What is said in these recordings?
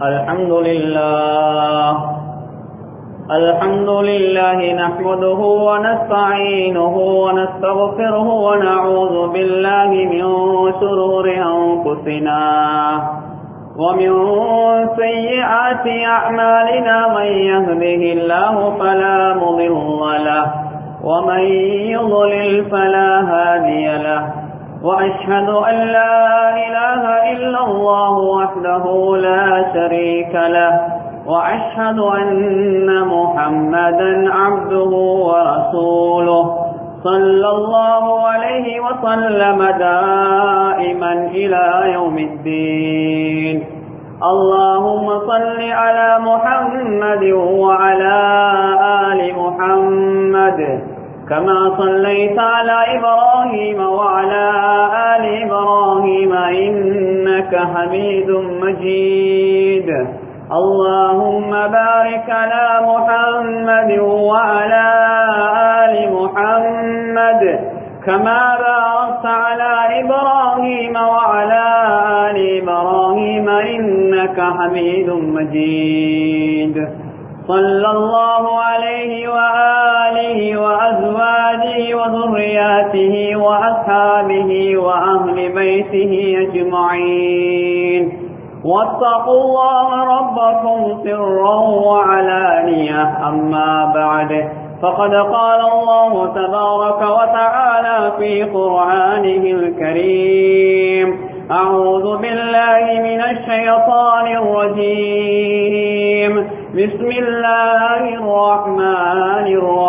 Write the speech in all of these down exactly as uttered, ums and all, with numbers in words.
الحمد لله الحمد لله نحمده ونستعينه ونستغفره ونعوذ بالله من شرور أنفسنا ومن سيئات أعمالنا من يهده الله فلا مضل له ومن يضلل فلا هادي له وأشهد أن لا إله إلا الله وحده لا شريك له وأشهد أن محمدا عبده ورسوله صلى الله عليه وسلم دائما إلى يوم الدين. اللهم صل على محمد وعلى آل محمد كما صليت على إبراهيم وعلى آل إبراهيم إنك حميد مجيد. اللهم بارك على محمد وعلى آل محمد كما باركت على إبراهيم وعلى آل إبراهيم إنك حميد مجيد. صلى الله عليه وآله وأزواجه وذرياته وأصحابه وأهل بيته أجمعين. واتقوا الله ربكم سرا وعلانية. أما بعد فقد قال الله تبارك وتعالى في قرآنه الكريم: أعوذ بالله من الشيطان الرجيم. بسم الله الرحمن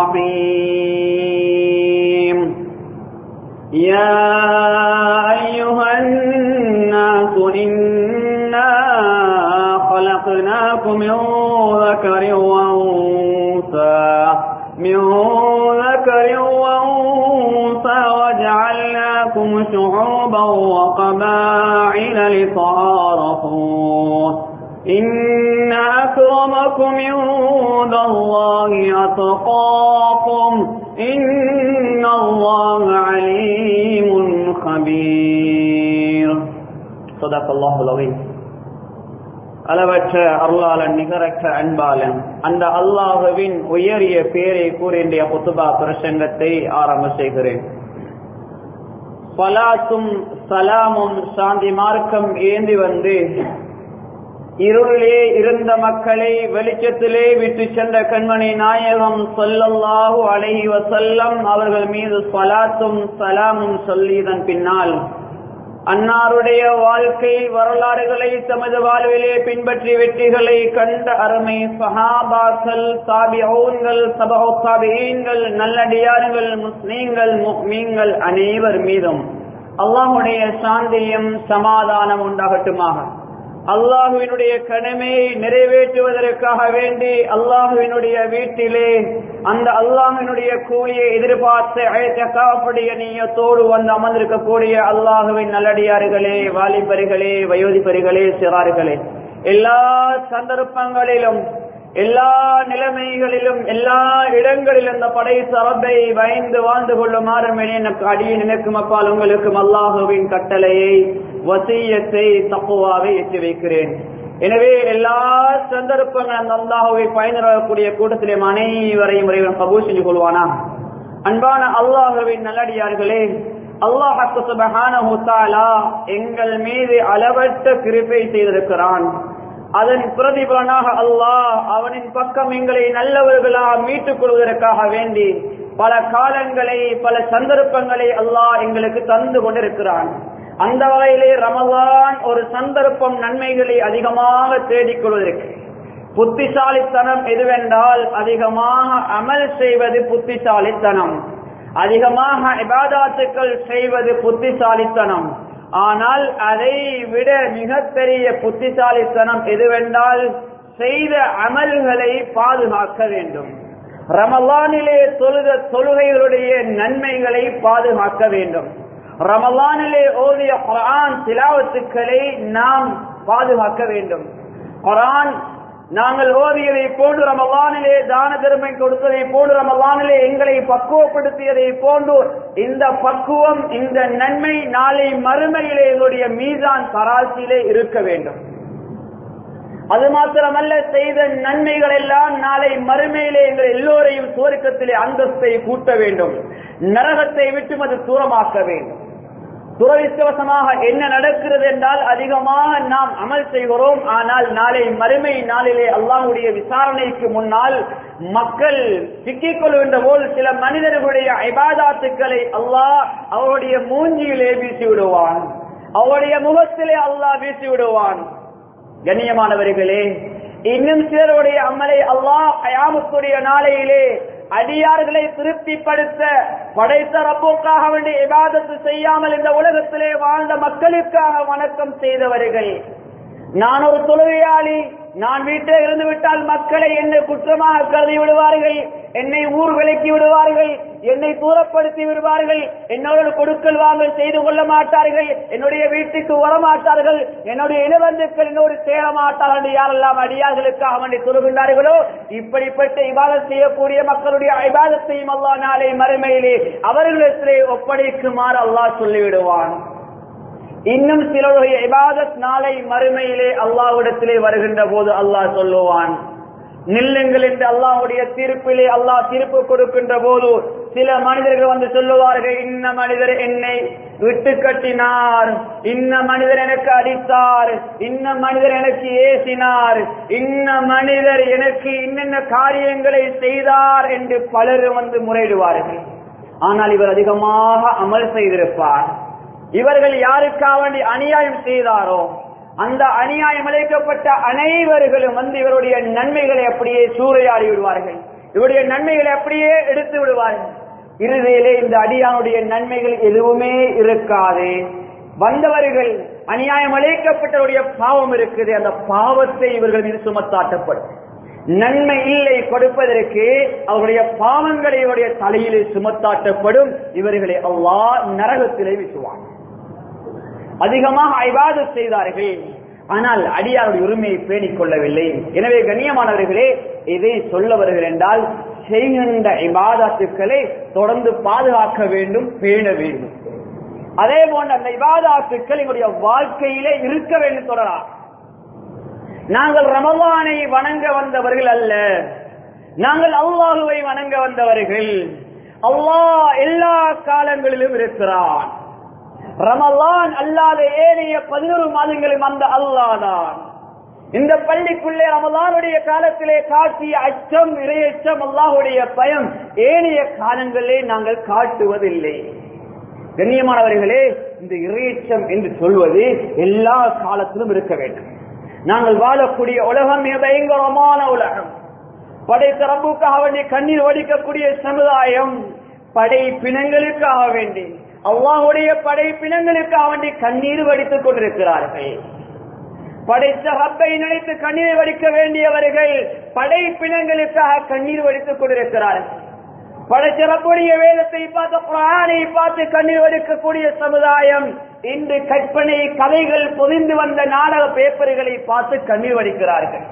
الرحيم. يا أيها الناس إنا خلقناكم من ذكر وأنثى من ذكر وأنثى وجعلناكم شعوبا وقبائل لتعارفوا إن أكرمكم عند الله أتقاكم إن الله عليم خبير. صدق الله العظيم. அளவற்ற அருளாளன் நிகரற்ற அன்பாளன் அந்த அல்லாஹுவின் உயரிய பேரை கூறிய குத்துபா பிரசங்கத்தை ஆரம்ப செய்கிறேன். ஸலாத்தும் ஸலாமும் சாந்தி மார்க்கம் ஏந்தி வந்து இருளிலே இருந்த மக்களை வெளிச்சத்திலே விட்டு சென்ற கண்மணி நாயகம் ஸல்லல்லாஹு அலைஹி வஸல்லம் அவர்கள் மீது ஸலாத்தும் ஸலாமும் சொல்லியதன் பின்னால் அன்னாருடைய வாழ்க்கை வரலாறுகளை தமது வாழ்விலே பின்பற்றி வெற்றிகளை கண்ட அருமை சஹாபாக்கள், தாபிஊன்கள், தபஉ தாபிஈன்கள், நல்லடியார்கள், முஸ்லிம்கள், முஃமின்கள் அனைவர் மீதும் அல்லாஹ்வுடைய சாந்தியும் சமாதானம் உண்டாகட்டுமாக. அல்லாஹுவினுடைய கடமையை நிறைவேற்றுவதற்காக வேண்டி அல்லாஹுவினுடைய வீட்டிலே அந்த அல்லாஹுவினுடைய கூலியை எதிர்பார்த்து இஅ்திகாஃபுடைய நிய்யத்தோடு வந்து அமர்ந்திருக்கக்கூடிய அல்லாஹுவின் நல்லடியார்களே, வாலிபர்களே, வயோதிபர்களே, சிறார்களே, எல்லா சந்தர்ப்பங்களிலும் எல்லா நிலைமைகளிலும் எல்லா இடங்களிலும் இந்த படைத்த ரப்பை பயந்து வாழ்ந்து கொள்ளுமாறு எனக்கு அடியே நினைக்கும் அப்பால் உங்களுக்கும் அல்லாஹுவின் கட்டளையை, வசியத்தை, தக்வாவை எட்டி வைக்கிறேன். எனவே எல்லா சந்தர்ப்பங்களும் அந்த அல்லாஹுவை பயன்படக்கூடிய கூட்டத்திலே அனைவரையும் இறைவன் கபூல் செஞ்சு கொள்வானா. அன்பான அல்லாஹுவின் நல்லடியார்களே, அல்லாஹ் சுப்ஹானஹு வ தஆலா எங்கள் மீது அளவற்ற கிருபை செய்திருக்கிறான். அதன் பிரதிபலனாக அல்லாஹ் அவனின் பக்கம் எங்களை நல்லவர்களாக மீட்டுக் கொள்வதற்காக வேண்டி பல காலங்களை பல சந்தர்ப்பங்களை அல்லாஹ் எங்களுக்கு தந்து கொண்டிருக்கிறான். அந்த வகையிலே ரமலான் ஒரு சந்தர்ப்பம் நன்மைகளை அதிகமாக தேடிக் கொள்வதற்கு. புத்திசாலித்தனம் எதுவென்றால் அதிகமாக அமல் செய்வது புத்திசாலித்தனம், அதிகமாக இபாதத்துக்கள் செய்வது புத்திசாலித்தனம். ஆனால் அதை விட மிகப்பெரிய புத்திசாலித்தனம் எதுவென்றால் செய்த அமல்களை பாதுகாக்க வேண்டும். ரமலானிலே தொழுத தொழுகைகளுடைய நன்மைகளை பாதுகாக்க வேண்டும். ரமலானிலே ஓதிய குர்ஆன் திலாவத்துக்களை நாம் பாதுகாக்க வேண்டும். குர்ஆன் நாங்கள் ஓதியதை போன்று ரமலானிலே தான தர்மம் கொடுத்ததை போன்று ரமலானிலே எங்களை பக்குவப்படுத்தியதை போன்று இந்த பக்குவம் இந்த நன்மை நாளை மறுமையிலே எங்களுடைய மீசான் தராசிலே இருக்க வேண்டும். அது மாத்திரமல்ல, செய்த நன்மைகள் எல்லாம் நாளை மறுமையிலே எங்கள் எல்லோரையும் சுவர்க்கத்திலே அந்தஸ்தை கூட்ட வேண்டும், நரகத்தை விட்டு அது தூரமாக்க வேண்டும். துரதிர்ஷ்டவசமாக என்ன நடக்கிறது என்றால், அதிகமாக நாம் அமல் செய்கிறோம், ஆனால் நாளை மறுமை நாளிலே அல்லாஹ்வுடைய விசாரணைக்கு முன்னால் மக்கள் சிக்கிக் கொள்கின்ற போது சில மனிதர்களுடைய இபாதத்துக்களை அல்லாஹ் அவருடைய மூஞ்சியிலே வீசி விடுவான், அவருடைய முகத்திலே அல்லாஹ் வீசி விடுவான். கண்ணியமானவர்களே, இன்னும் சிலருடைய அமலை அல்லாஹ் கயாமத்துடைய நாளையிலே அடியார்களை திருப்திப்படுத்த படைத்த ரப்புக்காக வேண்டிய இபாதத்து செய்யாமல் இந்த உலகத்திலே வாழ்ந்த மக்களுக்காக வணக்கம் செய்தவர்கள். நான் ஒரு தொழுகையாளி, நான் வீட்டில் இருந்து விட்டால் மக்களை என்னை குற்றமாக கருதி விடுவார்கள், என்னை ஊர் விலக்கி விடுவார்கள், என்னை தூரப்படுத்தி விடுவார்கள், என்னோட கொடுக்கல் வாங்கல் செய்து கொள்ள மாட்டார்கள், என்னுடைய வீட்டுக்கு வரமாட்டார்கள், என்னுடைய இனவந்துக்கள் என்னோடு சேர மாட்டார்கள் என்று யாரெல்லாம் அடியார்களுக்காக வேண்டி தொழுகின்றார்களோ, இப்படிப்பட்ட இபாதத் செய்யக்கூடிய மக்களுடைய இபாதத்தையும் அல்லாஹ் நாளை மறுமையிலே அவர்களிடத்திலே ஒப்படைக்குமாறு அல்லாஹ் சொல்லிவிடுவான். இன்னும் சிலருடைய இபாதத் நாளை மறுமையிலே அல்லாஹ்விடத்திலே வருகின்ற போது அல்லாஹ் சொல்லுவான், நில்லுங்கள் என்று அல்லாஹ்வுடைய தீர்ப்பிலே அல்லாஹ் தீர்ப்பு கொடுக்கின்ற போது சில மனிதர்கள் வந்து சொல்லுவார்கள், இன்ன மனிதர் என்னை விட்டு கட்டினார், இன்ன மனிதர் எனக்கு அடித்தார், இன்ன மனிதர் எனக்கு ஏசினார், இன்ன மனிதர் எனக்கு இன்னென்ன காரியங்களை செய்தார் என்று பலரும் வந்து முறையிடுவார்கள். ஆனால் இவர் அதிகமாக அமல் செய்திருப்பார். இவர்கள் யாருக்காக வேண்டி அநியாயம் செய்தாரோ அந்த அநியாயம் இழைக்கப்பட்ட அனைவர்களும் வந்து இவருடைய நன்மைகளை அப்படியே சூறையாடி விடுவார்கள், இவருடைய நன்மைகளை அப்படியே எடுத்து விடுவார்கள். இறுதியிலே இந்த அடியானுடைய நன்மைகள் எதுவுமே இருக்காது. வந்தவர்கள் அநியாயம் இழைக்கப்பட்டவருடைய பாவம் இருக்குது, அந்த பாவத்தை இவர்கள் மீது சுமத்தாட்டப்படும். நன்மை இல்லை கொடுப்பதற்கு அவருடைய பாவங்களை இவருடைய தலையிலே சுமத்தாட்டப்படும். இவர்களை அல்லாஹ் நரகத்திலே வீசுவான். அதிகமாக இபாதத் செய்தார்கள், ஆனால் அடியாருடைய உரிமையை பேணிக் கொள்ளவில்லை. எனவே கண்ணியமானவர்களே, இதை சொல்ல வருகிறேன் என்றால், செய்கின்ற இபாதத்துக்களை தொடர்ந்து பாதுகாக்க வேண்டும், பேண வேண்டும். அதே போன்ற அந்த இபாதத்துக்கள் எங்களுடைய வாழ்க்கையிலே இருக்க வேண்டும். தொடரலாம். நாங்கள் ரமலானை வணங்க வந்தவர்கள் அல்ல, நாங்கள் அல்லாஹுவை வணங்க வந்தவர்கள். அல்லாஹ் எல்லா காலங்களிலும் இருக்கிறான். ரமலான் அல்லாத ஏனைய பதினொரு மாதங்களும் அந்த அல்லாஹ் தான். இந்த பள்ளிக்குள்ளே ரமலானுடைய காலத்திலே காட்டிய அச்சம், இறையச்சம், அல்லாஹுடைய பயம் ஏனைய காலங்களிலே நாங்கள் காட்டுவதில்லை. கண்ணியமானவர்களே, இந்த இறையச்சம் என்று சொல்வது எல்லா காலத்திலும் இருக்க வேண்டும். நாங்கள் வாழக்கூடிய உலகம் மிக பயங்கரமான உலகம். படைத்த ரப்புக்காக வேண்டி கண்ணீர் வடிக்கக்கூடிய சமுதாயம், படைப்பினங்களுக்காக வேண்டி அல்லாஹ்வுடைய படைப்பினங்களுக்காக வேண்டி கண்ணீர் வடித்துக் கொண்டிருக்கிறார்கள். படைத்த ரப்பை நினைத்து கண்ணீர் வடிக்க வேண்டியவர்கள் படைப்பினங்களுக்காக கண்ணீர் வடித்துக் கொண்டிருக்கிறார்கள். படைத்த ரப்புடைய வேதத்தை பார்த்து, குர்ஆனை பார்த்து கண்ணீர் வடிக்கக்கூடிய சமுதாயம் இன்று கற்பனை கதைகள் பொதிந்து வந்த நாடக பேப்பர்களை பார்த்து கண்ணீர் வடிக்கிறார்கள்.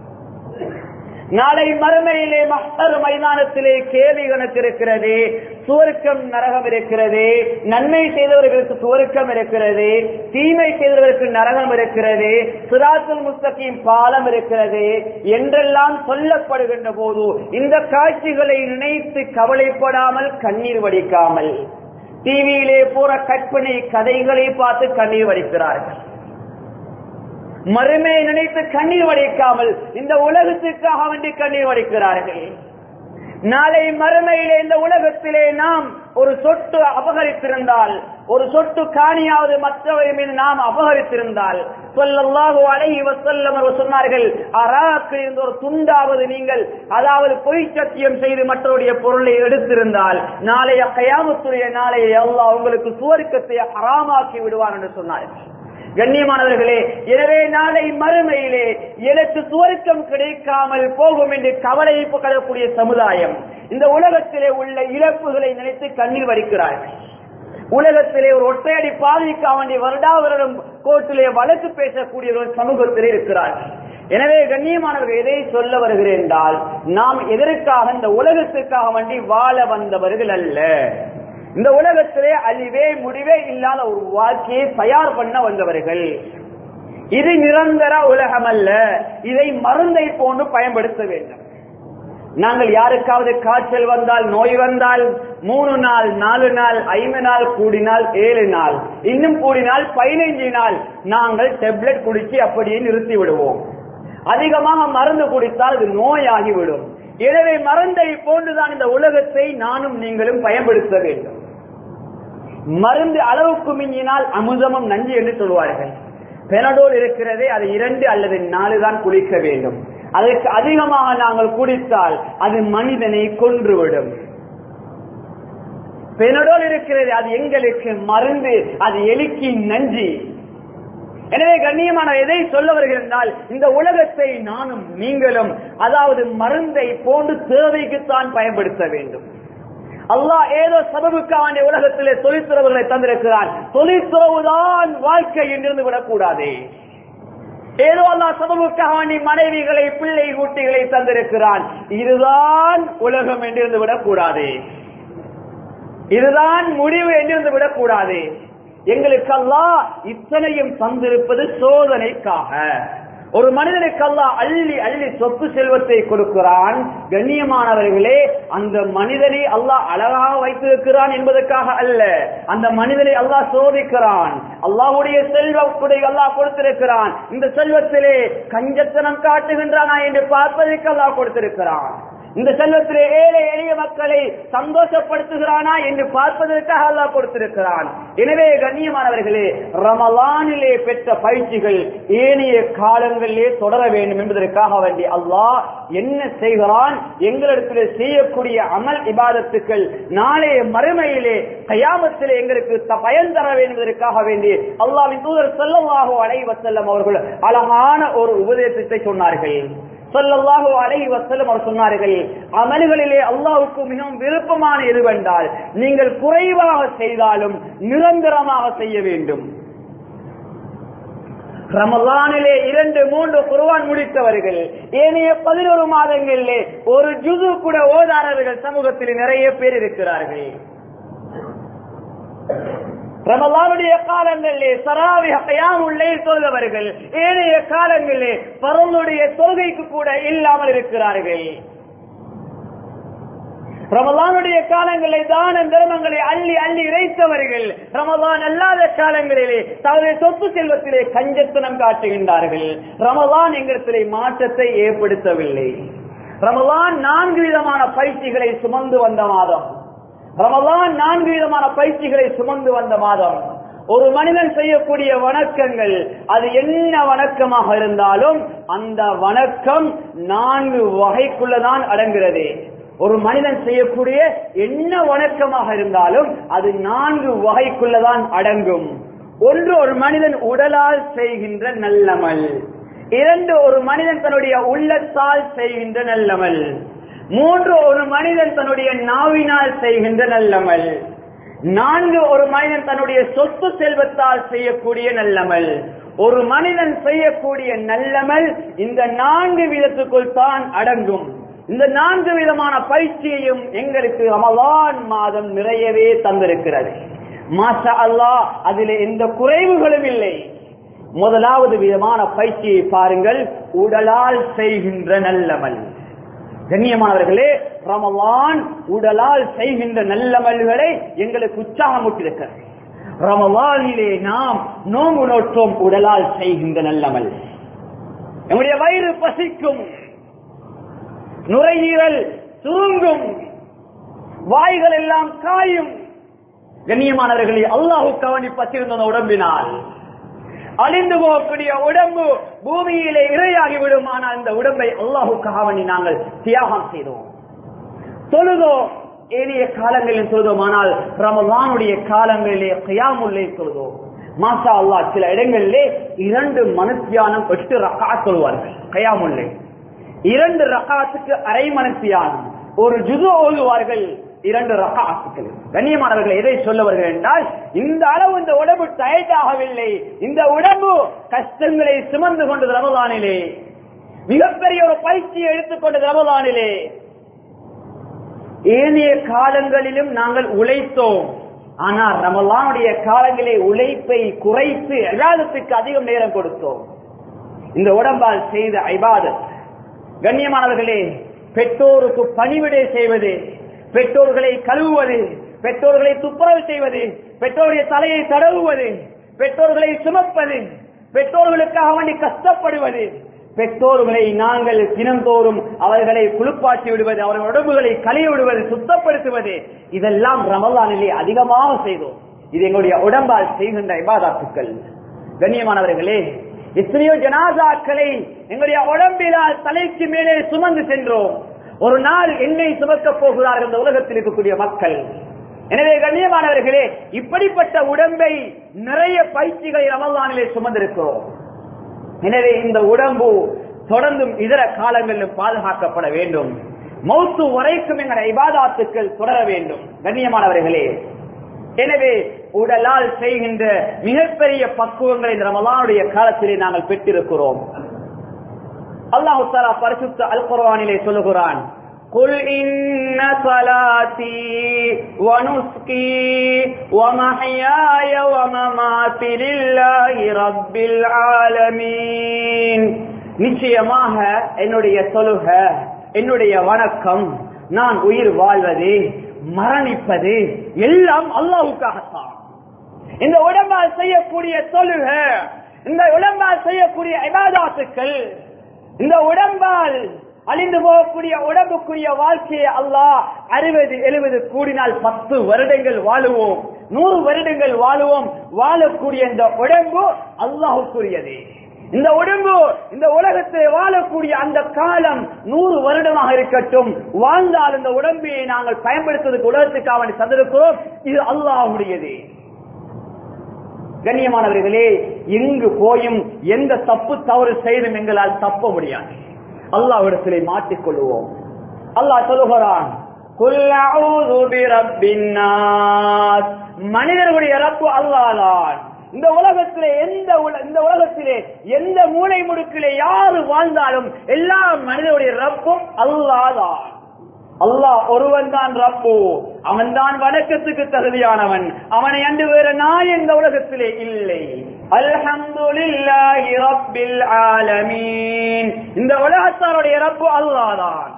நாளை மறுமையிலே மஹ்ஷர் மைதானத்திலே கேள்வி கணக்கு இருக்கிறது, சுவர்க்கம் நரகம் இருக்கிறது, நன்மை செய்தவர்களுக்கு சுவர்க்கம் இருக்கிறது, தீமை செய்தவர்களுக்கு நரகம் இருக்கிறது, சிராத்துல் முஸ்தகீம் பாலம் இருக்கிறது என்றெல்லாம் சொல்லப்படுகின்ற போது இந்த காட்சிகளை நினைத்து கவலைப்படாமல் கண்ணீர் வடிக்காமல் டிவியிலே போற கற்பனை கதைகளை பார்த்து கண்ணீர் வடிக்கிறார்கள். மறுமையை நினைத்து கண்ணீர் வடிக்காமல் இந்த உலகத்துக்காக வேண்டி கண்ணீர் வடிக்கிறார்கள். நாளை மறுமையிலே இந்த உலகத்திலே நாம் ஒரு சொட்டு அபகரித்திருந்தால், ஒரு சொட்டு காணியாவது மற்றவரின் மீது நாம் அபகரித்திருந்தால், ஸல்லல்லாஹு அலைஹி வஸல்லம் அவர்கள் சொன்னார்கள், அராக்கு என்ற ஒரு துண்டாவது நீங்கள் அதாவது பொய் சத்தியம் செய்து மற்றவருடைய பொருளை எடுத்திருந்தால் நாளைய கியாமத்துடைய நாளையை அல்லாஹ் உங்களுக்கு சுவர்க்கத்தை ஹராமாக்கி விடுவான் என்று சொன்னார்கள். கண்ணியமானவர்களே, எனவே நாளை மறுமையிலே எனக்கு சுவர்க்கம் கிடைக்காமல் போகும் என்று கவலையை படக்கூடிய சமுதாயம் இந்த உலகத்திலே உள்ள இழப்புகளை நினைத்து கண்ணீர் வடிக்கிறார்கள். உலகத்திலே ஒரு ஒற்றையடி பாதிக்காக வேண்டிய வருடா வருடம் கோர்ட்டிலே வழக்கு பேசக்கூடிய ஒரு சமூகத்திலே இருக்கிறார்கள். எனவே கண்ணியமானவர்கள், எதை சொல்ல வருகிறேன் என்றால், நாம் எதற்காக இந்த உலகத்திற்காக வேண்டி வாழ வந்தவர்கள் அல்ல. இந்த உலகத்திலே அழிவே முடிவே இல்லாத ஒரு வாழ்க்கையை தயார் பண்ண வந்தவர்கள். இது நிரந்தர உலகம் அல்ல. இதை மருந்தை போன்று பயன்படுத்த வேண்டும். நாங்கள் யாருக்காவது காய்ச்சல் வந்தால், நோய் வந்தால், மூணு நாள், நாலு நாள், ஐந்து நாள், கூடினால் ஏழு நாள், இன்னும் கூடினால் பதினைஞ்சு நாள் நாங்கள் டெப்லெட் குடிச்சு அப்படியே நிறுத்தி விடுவோம். அதிகமாக மருந்து குடித்தால் அது நோயாகிவிடும். எனவே மருந்தை போன்றுதான் இந்த உலகத்தை நானும் நீங்களும் பயன்படுத்த வேண்டும். மருந்து அளவுக்கு மிஞ்சினால் அமுதமும் நஞ்சு என்று சொல்வார்கள். பெனடோல் இருக்கிறதே, அது இரண்டு அல்லது நாலு தான் குடிக்க வேண்டும். அதற்கு அதிகமாக நாங்கள் குடித்தால் அது மனிதனை கொன்றுவிடும். பெனடோல் இருக்கிறது, அது எங்களுக்கு மருந்து, அது எலிக்கு நஞ்சு. எனவே கண்ணியமான எதை சொல்ல வருகிறால், இந்த உலகத்தை நானும் நீங்களும் அதாவது மருந்தை போன்று தேவைக்குத்தான் பயன்படுத்த வேண்டும். அல்லாஹ் ஏதோ சபபுக்கான உலகத்திலே தொழிற்துறவுகளை தந்திருக்கிறான். தொழிற்துறவுதான் வாழ்க்கை என்றிருந்து விடக்கூடாது. ஏதோ அல்லாஹ் சபபுக்காக மனைவிகளை, பிள்ளை குட்டிகளை தந்திருக்கிறான். இதுதான் உலகம் என்றிருந்து விடக்கூடாது. இதுதான் முடிவு என்றிருந்து விடக்கூடாது. எங்களுக்கு அல்லாஹ் இத்தனையும் தந்திருப்பது சோதனைக்காக. ஒரு மனிதனுக்கு அல்லாஹ் அள்ளி அள்ளி சொத்து செல்வத்தை கொடுக்கிறான். கண்ணியமானவர்களே, அந்த மனிதனை அல்லாஹ் அழகாக வைத்திருக்கிறான் என்பதற்காக அல்ல. அந்த மனிதனை அல்லாஹ் சோதிக்கிறான். அல்லாஹ்வுடைய செல்வத்தை அல்லாஹ் கொடுத்திருக்கிறான். இந்த செல்வத்திலே கஞ்சத்தனம் காட்டுகின்றானா என்று பார்ப்பதற்கு அல்லாஹ் கொடுத்திருக்கிறான். இந்த செல்வத்திலே ஏழை எளிய மக்களை சந்தோஷப்படுத்துகிறானா என்று பார்ப்பதற்காக அல்லாஹ் கொடுத்திருக்கிறான். எனவே கண்ணியமானவர்களே, ரமலானிலே பெற்ற பயிற்சிகள் ஏனைய காலங்களிலே தொடர வேண்டும் என்பதற்காக வேண்டி அல்லாஹ் என்ன செய்கிறான், எங்களிடத்திலே செய்யக்கூடிய அமல் இபாதத்துக்கள் நாளைய மறுமையிலே கயாமத்திலே எங்களுக்கு பயன் தர வேண்டும் என்பதற்காக வேண்டி அல்லாஹ்வின் தூதர் ஸல்லல்லாஹு அலைஹி வஸல்லம் அவர்கள் அழகான ஒரு உபதேசத்தை சொன்னார்கள். ஸல்லல்லாஹு அலைஹி வஸல்லம் அவர் சொன்னார்கள், அமல்களிலே அல்லாஹ்வுக்கு மிகவும் விருப்பமான எதுவென்றால் நீங்கள் குறைவாக செய்தாலும் நிரந்தரமாக செய்ய வேண்டும். ரமலானிலே இரண்டு மூன்று குர்ஆன் முடித்தவர்கள் ஏனைய பதினோரு மாதங்களிலே ஒரு ஜுது கூட ஓதாதவர்கள் சமூகத்தில் நிறைய பேர் இருக்கிறார்கள். ரமலானுடைய காலங்களிலே தராவிஹ் கியாமுல் லைல் தொழுதவர்கள் ஏனைய காலங்களிலே பரலுடைய தொழுகைக்கு கூட இல்லாமல் இருக்கிறார்கள். ரமலானுடைய காலங்களிலே தான தர்மங்களை அள்ளி அள்ளி இறைத்தவர்கள் ரமலான் அல்லாத காலங்களிலே தங்களுடைய சொத்து செல்வத்திலே கஞ்சத்தனம் காட்டுகின்றார்கள். ரமலான் எங்களிடத்திலே மாற்றத்தை ஏற்படுத்தவில்லை. ரமலான் நான்கு விதமான பயிற்சிகளை சுமந்து வந்த மாதம். ரமலான் நான்கு விதமான பயிற்சிகளை சுமந்து வந்த மாதம். ஒரு மனிதன் செய்யக்கூடிய வணக்கங்கள் அது என்ன வணக்கமாக இருந்தாலும் அந்த வணக்கம் நான்கு வகைக்குள்ளதான் அடங்குகிறது. ஒரு மனிதன் செய்யக்கூடிய என்ன வணக்கமாக இருந்தாலும் அது நான்கு வகைக்குள்ளதான் அடங்கும். ஒன்று, ஒரு மனிதன் உடலால் செய்கின்ற நல்லமல். இரண்டு, ஒரு மனிதன் தன்னுடைய உள்ளத்தால் செய்கின்ற நல்லமல். மூன்று, ஒரு மனிதன் தன்னுடைய நாவினால் செய்கின்ற நல்லமல். நான்கு, ஒரு மனிதன் தன்னுடைய சொத்து செல்வத்தால் செய்யக்கூடிய நல்லமல். ஒரு மனிதன் செய்யக்கூடிய நல்லமல் இந்த நான்கு விதத்துக்குள் தான் அடங்கும். இந்த நான்கு விதமான பயிற்சியையும் எங்களுக்கு ரமலான் மாதம் நிறையவே தந்திருக்கிறது. மாஷா அல்லாஹ், அதிலே எந்த குறைவுகளும் இல்லை. முதலாவது விதமான பயிற்சியை பாருங்கள், உடலால் செய்கின்ற நல்லமல். கண்ணியமானவர்களே, ரமலான் உடலால் செய்கின்ற நல்லமல்களை எங்களுக்கு உற்சாகமூட்டிருக்கிறது. ரமலானிலே நாம் நோன்பு நோற்றோம் உடலால் செய்கின்ற நல்லமல். நம்முடைய வயிறு பசிக்கும், நுரையீரல் சுருங்கும், வாய்கள் எல்லாம் காயும். கண்ணியமானவர்களே, அல்லாஹ்வுக்கு வேண்டி பற்றிருந்த உடம்பினால் அழிந்து போகக்கூடிய உடம்பு பூமியிலே இரையாகிவிடும். ஆனால் இந்த உடம்பை அல்லாஹ்வுக்காக வேண்டி நாங்கள் தியாகம் செய்தோம், தொழுதோம். ஏனைய காலங்களில் தொழுதோம். ஆனால் ரமலானுடைய காலங்களிலே கியாமுல் லைல் தொழுதோம். மாஷா அல்லாஹ், சில இடங்களிலே இரண்டு மனுத்தியானம் எட்டு ரக்காத் தொழுவார்கள். கியாமுல் லைல் இரண்டு ரக்காத்துக்கு அரை மனுத்தியானம், ஒரு ஜுது ஓதுவார்கள் இரண்டு ரக்காத்துக்கள். கண்ணியமானவர்கள், எதை சொல்ல வருகிறேன் என்றால், இந்த அளவு இந்த உடம்பு டயர்ட் ஆகவில்லை. இந்த உடம்பு கஷ்டங்களை சுமந்து கொண்டது ரமலானிலே, மிகப்பெரிய ஒரு பயிற்சியை எடுத்துக்கொண்டது ரமலானிலே. ஏனைய காலங்களிலும் நாங்கள் உழைத்தோம். ஆனால் ரமலானுடைய காலங்களிலே உழைப்பை குறைத்து இபாதத்துக்கு அதிகம் நேரம் கொடுத்தோம். இந்த உடம்பால் செய்த இபாதத். கண்ணியமானவர்களே, பெற்றோருக்கு பணிவிடை செய்வது, பெற்றோர்களை கழுவுவது, பெற்றோர்களை துப்புரவு செய்வது, பெற்றோருடைய தலையை தடவுவது, பெற்றோர்களை சுமப்பது, பெற்றோர்களுக்காக வேண்டி கஷ்டப்படுவது, பெற்றோர்களை நாங்கள் தினந்தோறும் அவர்களை குளிப்பாட்டி விடுவது, அவர்கள் உடம்புகளை கழுவி விடுவது, சுத்தப்படுத்துவது, இதெல்லாம் ரமலானிலே அதிகமாக செய்தோம். இது எங்களுடைய உடம்பால் செய்கின்ற இபாதத்துக்கள். கண்ணியமானவர்களே, எத்தனையோ ஜனாசாக்களை எங்களுடைய உடம்பினால் தலைக்கு மேலே சுமந்து சென்றோம். ஒரு நாள் என்னை சுமக்கப் போகிறார்கள் இந்த உலகத்தில் இருக்கக்கூடிய மக்கள். எனவே கண்ணியமானவர்களே, இப்படிப்பட்ட உடம்பை நிறைய பயிற்சிகளை ரமலானிலே சுமந்திருக்கிறோம். எனவே இந்த உடம்பு தொடர்ந்தும் இதர காலங்களிலும் பாதுகாக்கப்பட வேண்டும். மௌத்து வரைக்கும் எங்களுடைய இபாதத்துக்கள் தொடர வேண்டும். கண்ணியமானவர்களே, எனவே உடலால் செய்கின்ற மிகப்பெரிய பக்குவங்களை இந்த ரமலானுடைய காலத்திலே நாங்கள் பெற்றிருக்கிறோம். அல்லாஹ் தஆலா பரிசுத்த அல் குர்ஆனிலே சொல்லுகிறான், குல் இன்ன ஸலாத்தி வ நுஸ்கி வ மஹ்யாய வ மமாத்தி லில்லாஹி ரப்பில் ஆலமீன். நிச்சயமாக என்னுடைய தொழுகை, என்னுடைய வணக்கம், நான் உயிர் வாழ்வது, மரணிப்பது எல்லாம் அல்லாஹ்வுக்காகத்தான். இந்த உடம்பால் செய்யக்கூடிய தொழுகை, இந்த உடம்பால் செய்யக்கூடிய இபாதத்துக்கள், இந்த உடம்பால் அழிந்து போகக்கூடிய உடம்புக்குரிய வாழ்க்கையை அல்லாஹ் அறுபது எழுபது கூடினால் பத்து வருடங்கள் வாழுவோம், நூறு வருடங்கள் வாழுவோம். வாழக்கூடிய இந்த உடம்பு அல்லாஹ்வுக்குரியது. இந்த உடம்பு இந்த உலகத்தை வாழக்கூடிய அந்த காலம் நூறு வருடமாக இருக்கட்டும், வாழ்ந்தால் இந்த உடம்பை நாங்கள் பயன்படுத்துவதற்கு உலகத்துக்காக தந்திருக்கிறோம். இது அல்லாஹ்வுடையது. கண்ணியமானவர்களே, எங்கு போயும் எந்த தப்பு தவறு செய்தும் எங்களால் தப்ப முடியாது. அல்லாஹ்விடத்திலே மாட்டிக்கொள்வோம். அல்லாஹ் சொல்லுகிறான், குல் அஊது பிரப்பின் நாஸ். மனிதர்களுடைய ரப்பு அல்லாஹ்தான். இந்த உலகத்திலே எந்த இந்த உலகத்திலே எந்த மூலை முடுக்கிலே யாரு வாழ்ந்தாலும் எல்லா மனிதனுடைய ரப்பும் அல்லாஹ்தான். அல்லாஹ் ஒருவன் தான் ரப்பு, அவன் தான் வணக்கத்துக்கு தகுதியானவன். அவனை அன்று வேறு நாய் இந்த உலகத்திலே இல்லை. அல்ஹம்துலில்லாஹி ரப்பில் ஆலமீன். இந்த உலகத்தாருடைய ரப்பு அல்லாஹ் தான்.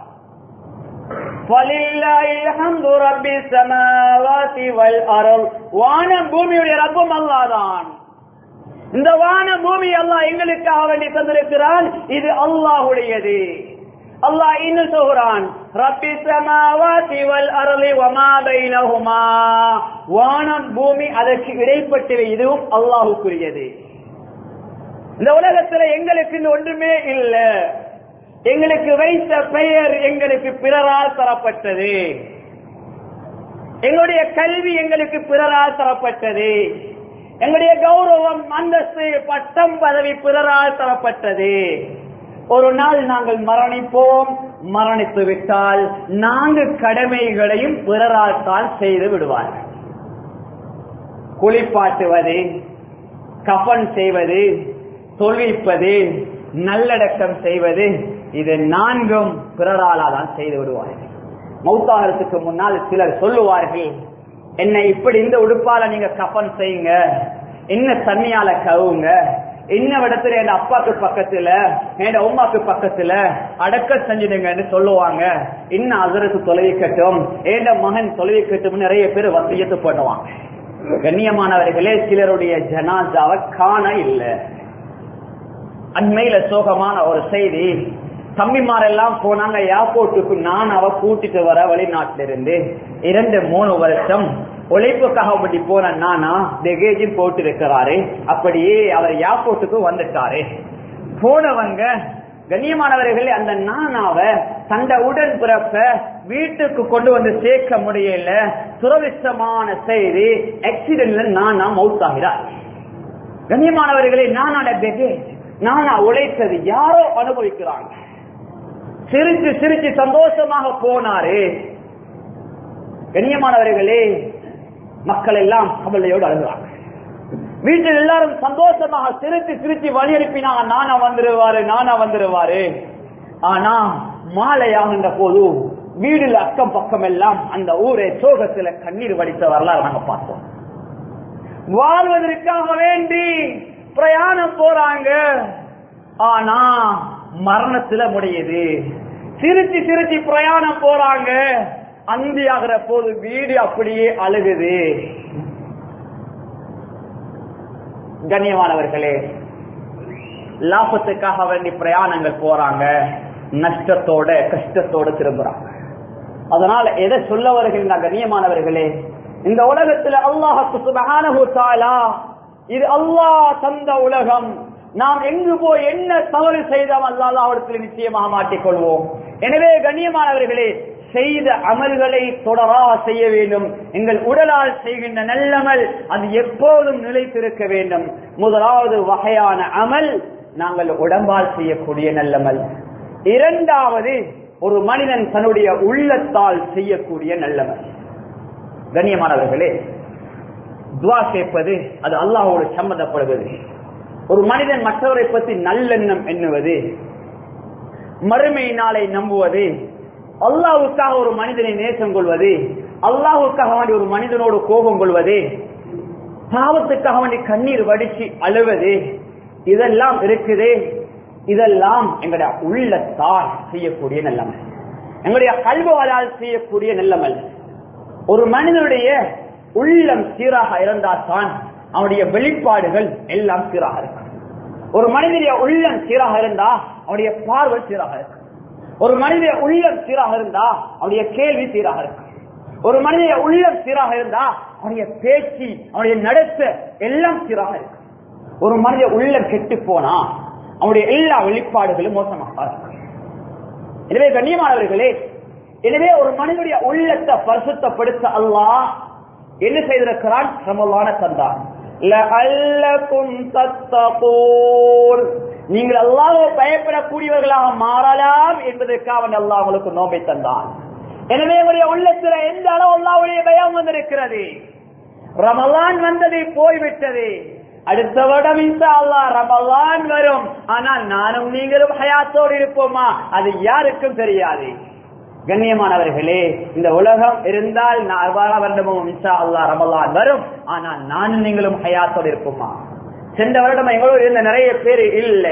வலில்லாஹில் ஹம்து ரப்பிஸ் ஸமாவாதி வல் அர்த். வானம் பூமியுடைய ரப்பும் அல்லாஹ் தான். இந்த வானம் பூமி அல்லாஹ் எங்களுக்காக வேண்டி தந்திருக்கிறான். இது அல்லாஹ்வுடையது. அல்லாஹ் இன்னும் சொல்கிறான், ரப்பிஸ் ஸமாவாதி வல் அர்தி வமா பைனஹுமா. வானம் பூமி அதற்கு இடைப்பட்டவை, இதுவும் அல்லாஹ்வுக்குரியது. இந்த உலகத்தில் எங்களுக்கு ஒன்றுமே இல்லை. எங்களுக்கு வைத்த பெயர் எங்களுக்கு பிறரால் தரப்பட்டது. எங்களுடைய கல்வி எங்களுக்கு பிறரால் தரப்பட்டது. எங்களுடைய கௌரவம், அந்தஸ்து, பட்டம், பதவி பிறரால் தரப்பட்டது. ஒரு நாள் நாங்கள் மரணிப்போம். மரணித்து விட்டால் நான்கு கடமைகளையும் பிறரால் தான் செய்து விடுவார்கள். குளிப்பாட்டுவது, கஃன் செய்வது, தொழுவிப்பது, நல்லடக்கம் செய்வது, இது நான்கும் பிறரால்தான் செய்து விடுவார்கள். மௌத்தாகிறதுக்கு முன்னால் சிலர் சொல்லுவார்கள், என்னை இப்படி இந்த உடுப்பால நீங்க கஃன் செய்யுங்க, என்ன தண்ணியால கவுங்க, என்ன இடத்துல என் அப்பாக்கு பக்கத்துல என் உமாக்கு பக்கத்துல அடக்க செஞ்சிடுங்கன்னு சொல்லுவாங்க. இன்னும் அதற்கு தொலைவிக்கட்டும், ஏண்ட மகன் தொலைவிக்கட்டும் நிறைய பேர் வசியத்து போடுவாங்க. கண்ணியமானவர்களே, சிலருடைய ஜனாசாவை காண இல்லை. அண்மையில சோகமான ஒரு செய்தி, தம்பிமாரெல்லாம் போனாங்க ஏர்போர்ட்டுக்கு. நான் அவ கூட்டிட்டு வர வெளிநாட்டிலிருந்து இரண்டு மூணு வருஷம் உழைப்புக்காக அப்படி போன நானா லெகேஜும் போட்டு இருக்கிறாரு. அப்படியே அவர் ஏர்போர்ட்டுக்கு வந்துட்டாரு. போனவங்க கண்ணியமானவர்களே, அந்த நானாவை தந்த உடன் பிறப்ப வீட்டுக்கு கொண்டு வந்து சேர்க்க முடியல. துரதிஷ்டமான செய்தி, ஆக்சிடென்ட்ல நானா மௌத்தாகிறார். கண்ணியமானவர்களே, நானாட லெகேஜ், நானா உழைத்தது யாரோ அனுபவிக்கிறாங்க. சிரிச்சு சிரிச்சு சந்தோஷமாக போனாரு. கண்ணியமானவர்களே, மக்கள் எல்லாம் கவலையோடு அழுகிறாங்க. வீட்டில் எல்லாரும் சந்தோஷமாக சிரிச்சு சிரிச்சு வழி அனுப்பினாங்க, நானா வந்துருவாரு நானா வந்துருவாரு. ஆனா மாலையாகின்ற போது வீடுல அக்கம் பக்கம் எல்லாம் அந்த ஊரை சோகத்துல கண்ணீர் வடித்த வரலாறு நாங்க பார்த்தோம். வாழ்வதற்காக வேண்டி பிரயாணம் போறாங்க. ஆனா மரணத்துல முடியுது. திருச்சி திருச்சி பிரயாணம் போறாங்க, அந்தி ஆகிற போது வீடு அப்படியே அழுகுது. கண்ணியமானவர்களே, லாபத்துக்காக வேண்டி பிரயாணங்கள் போறாங்க, நஷ்டத்தோட கஷ்டத்தோட திரும்புறாங்க. அதனால எதை சொல்ல வருகின்ற கண்ணியமானவர்களே, இந்த உலகத்துல அல்லாஹ் சுப்ஹானஹு வ தஆலா இது அல்லாஹ் தந்த உலகம். நாம் எங்கு போய் என்ன தவறு செய்தோம் அல்லாஹ்விடத்தில் நிச்சயமாக மாட்டிக்கொள்வோம். எனவே கண்ணியமானவர்களே, செய்த அமல்களை தொடராக செய்ய வேண்டும். எங்கள் உடலால் செய்கின்ற நல்லமல் அது எப்போதும் நிலைத்திருக்க வேண்டும். முதலாவது வகையான அமல் நாங்கள் உடம்பால் செய்யக்கூடிய நல்லமல். இரண்டாவது ஒரு மனிதன் தன்னுடைய உள்ளத்தால் செய்யக்கூடிய நல்லமல். கண்ணியமானவர்களே, துவா கேட்பது அது அல்லாஹ்வோடு சம்பந்தப்படுவது. ஒரு மனிதன் மற்றவரை பற்றி நல்லெண்ணம் எண்ணுவது, மறுமை நாளை நம்புவது, அல்லாஹ்வுக்காக ஒரு மனிதனை நேசம் கொள்வது, அல்லாஹ்வுக்காக வேண்டி ஒரு மனிதனோடு கோபம் கொள்வது, பாவத்துக்காக வேண்டி கண்ணீர் வடிச்சு அழுவது, இதெல்லாம் இருக்குது. இதெல்லாம் எங்களுடைய உள்ளத்தால் செய்யக்கூடிய நல்லமல், எங்களுடைய கல்வால் செய்யக்கூடிய நல்லமல். ஒரு மனிதனுடைய உள்ளம் சீராக இருந்தால்தான் அவனுடைய வெளிப்பாடுகள் எல்லாம் சீராக இருக்கும். ஒரு மனிதனுடைய உள்ளம் சீராக இருந்தா அவனுடைய பார்வை சீராக இருக்கும். ஒரு மனிதனுடைய உள்ளம் சீராக இருந்தா அவனுடைய கேள்வி சீராக இருக்கும். ஒரு மனிதனுடைய உள்ளம் சீராக இருந்தா அவனுடைய பேச்சு, அவனுடைய நடத்த எல்லாம் சீராக இருக்கும். ஒரு மனித உள்ளம் கெட்டு போனா அவனுடைய எல்லா வெளிப்பாடுகளும் மோசமாக இருக்கும். எனவே கண்ணியமானவர்களே, எனவே ஒரு மனிதனுடைய உள்ளத்தை பரிசுத்தப்படுத்த அல்லாஹ் என்ன செய்திருக்கிறான்? ரமலான தந்தான். லஅல்லகும் தத்தகூன், நீங்கள் அல்லாஹ்வை பயப்படக்கூடியவர்களாக மாறலாம் என்பதற்காக அல்லாஹ் உங்களுக்கு நோன்பை தந்தான். எனவே உங்களுடைய உள்ளத்துல எந்த அளவு அல்லாஹ்வுடைய பயம் வந்திருக்கிறது. ரமலான் வந்தது போய்விட்டது, அடுத்த வருடம் இன்ஷா அல்லாஹ் ரமலான் வரும். ஆனால் நானும் நீங்களும் ஹயாத்தோடு இருப்போமா அது யாருக்கும் தெரியாது. கண்ணியமானவர்களே, இந்த உலகம் இருந்தால் வருடமும் இன்ஷா அல்லாஹ் ரமலான் வரும். ஆனால் நானும் நீங்களும் ஹயாத்தோடு இருப்போமா? சென்ற வருடம் எங்களோடு இருந்த நிறைய பேர் இல்ல,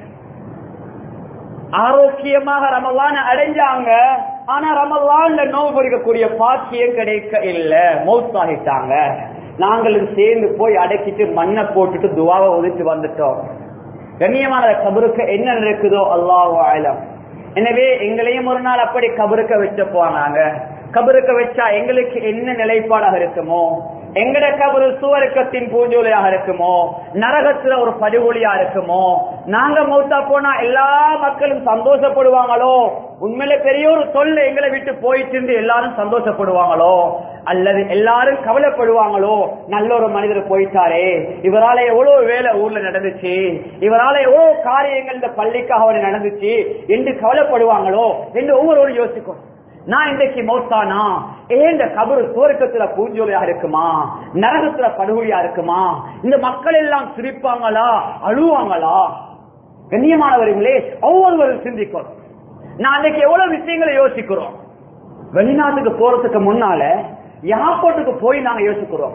ஆரோக்கியமாக ரமலான அடைஞ்சாங்க. ஆனா ரமலான்ல நோவு பிடிக்கக்கூடிய பாக்கியம் கிடைக்க இல்ல, மௌத்தாகிட்டாங்க. நாங்களும் சேர்ந்து போய் அடக்கிட்டு மண்ணை போட்டுட்டு துவாவை ஒதுக்கி வந்துட்டோம். கண்ணியமான கபருக்கு என்ன நடக்குதோ அல்லாஹு ஆலம். எனவே எங்களையும் ஒரு நாள் அப்படி கபருக்க வச்ச போனாங்க. கபருக்க வச்சா எங்களுக்கு என்ன நிலைப்பாடாக இருக்குமோ, எங்கட கபரு சுவர்க்கத்தின் பூஞ்சோலியாக இருக்குமோ, நரகத்துல ஒரு படுகொலியா இருக்குமோ, நாங்க மௌத்தா போனா எல்லா மக்களும் சந்தோஷப்படுவாங்களோ, உண்மையில பெரிய ஒரு தொல்லை எங்களை விட்டு போயிட்டு எல்லாரும் சந்தோஷப்படுவாங்களோ, அல்லது எல்லாரும் கவலைப்படுவாங்களோ, நல்ல ஒரு மனிதர் போயிட்டாரே, இவரால எவ்வளவு வேலை ஊர்ல நடந்துச்சு, இவரால எவ்வளவு காரியங்கள் இந்த பள்ளிக்காக நடந்துச்சு என்று கவலைப்படுவாங்களோ என்று ஒவ்வொருவரும் யோசிக்கும். நான் இன்றைக்கு மௌத்தானா ஏன் இந்த கபரு சுவர்க்கத்துல பூஞ்சோலியா இருக்குமா, நரகத்துல படுகொலியா இருக்குமா, இந்த மக்கள் எல்லாம் சிரிப்பாங்களா அழுவாங்களா? கண்ணியமானவர்களே, ஒவ்வொருவரும் சிந்திக்கணும். நான் இன்னைக்கு எவ்வளவு விஷயங்களை யோசிக்கிறோம். வெளிநாட்டுக்கு போறதுக்கு முன்னால ஏர்போர்ட்டுக்கு போய் நாங்க யோசிக்கிறோம்,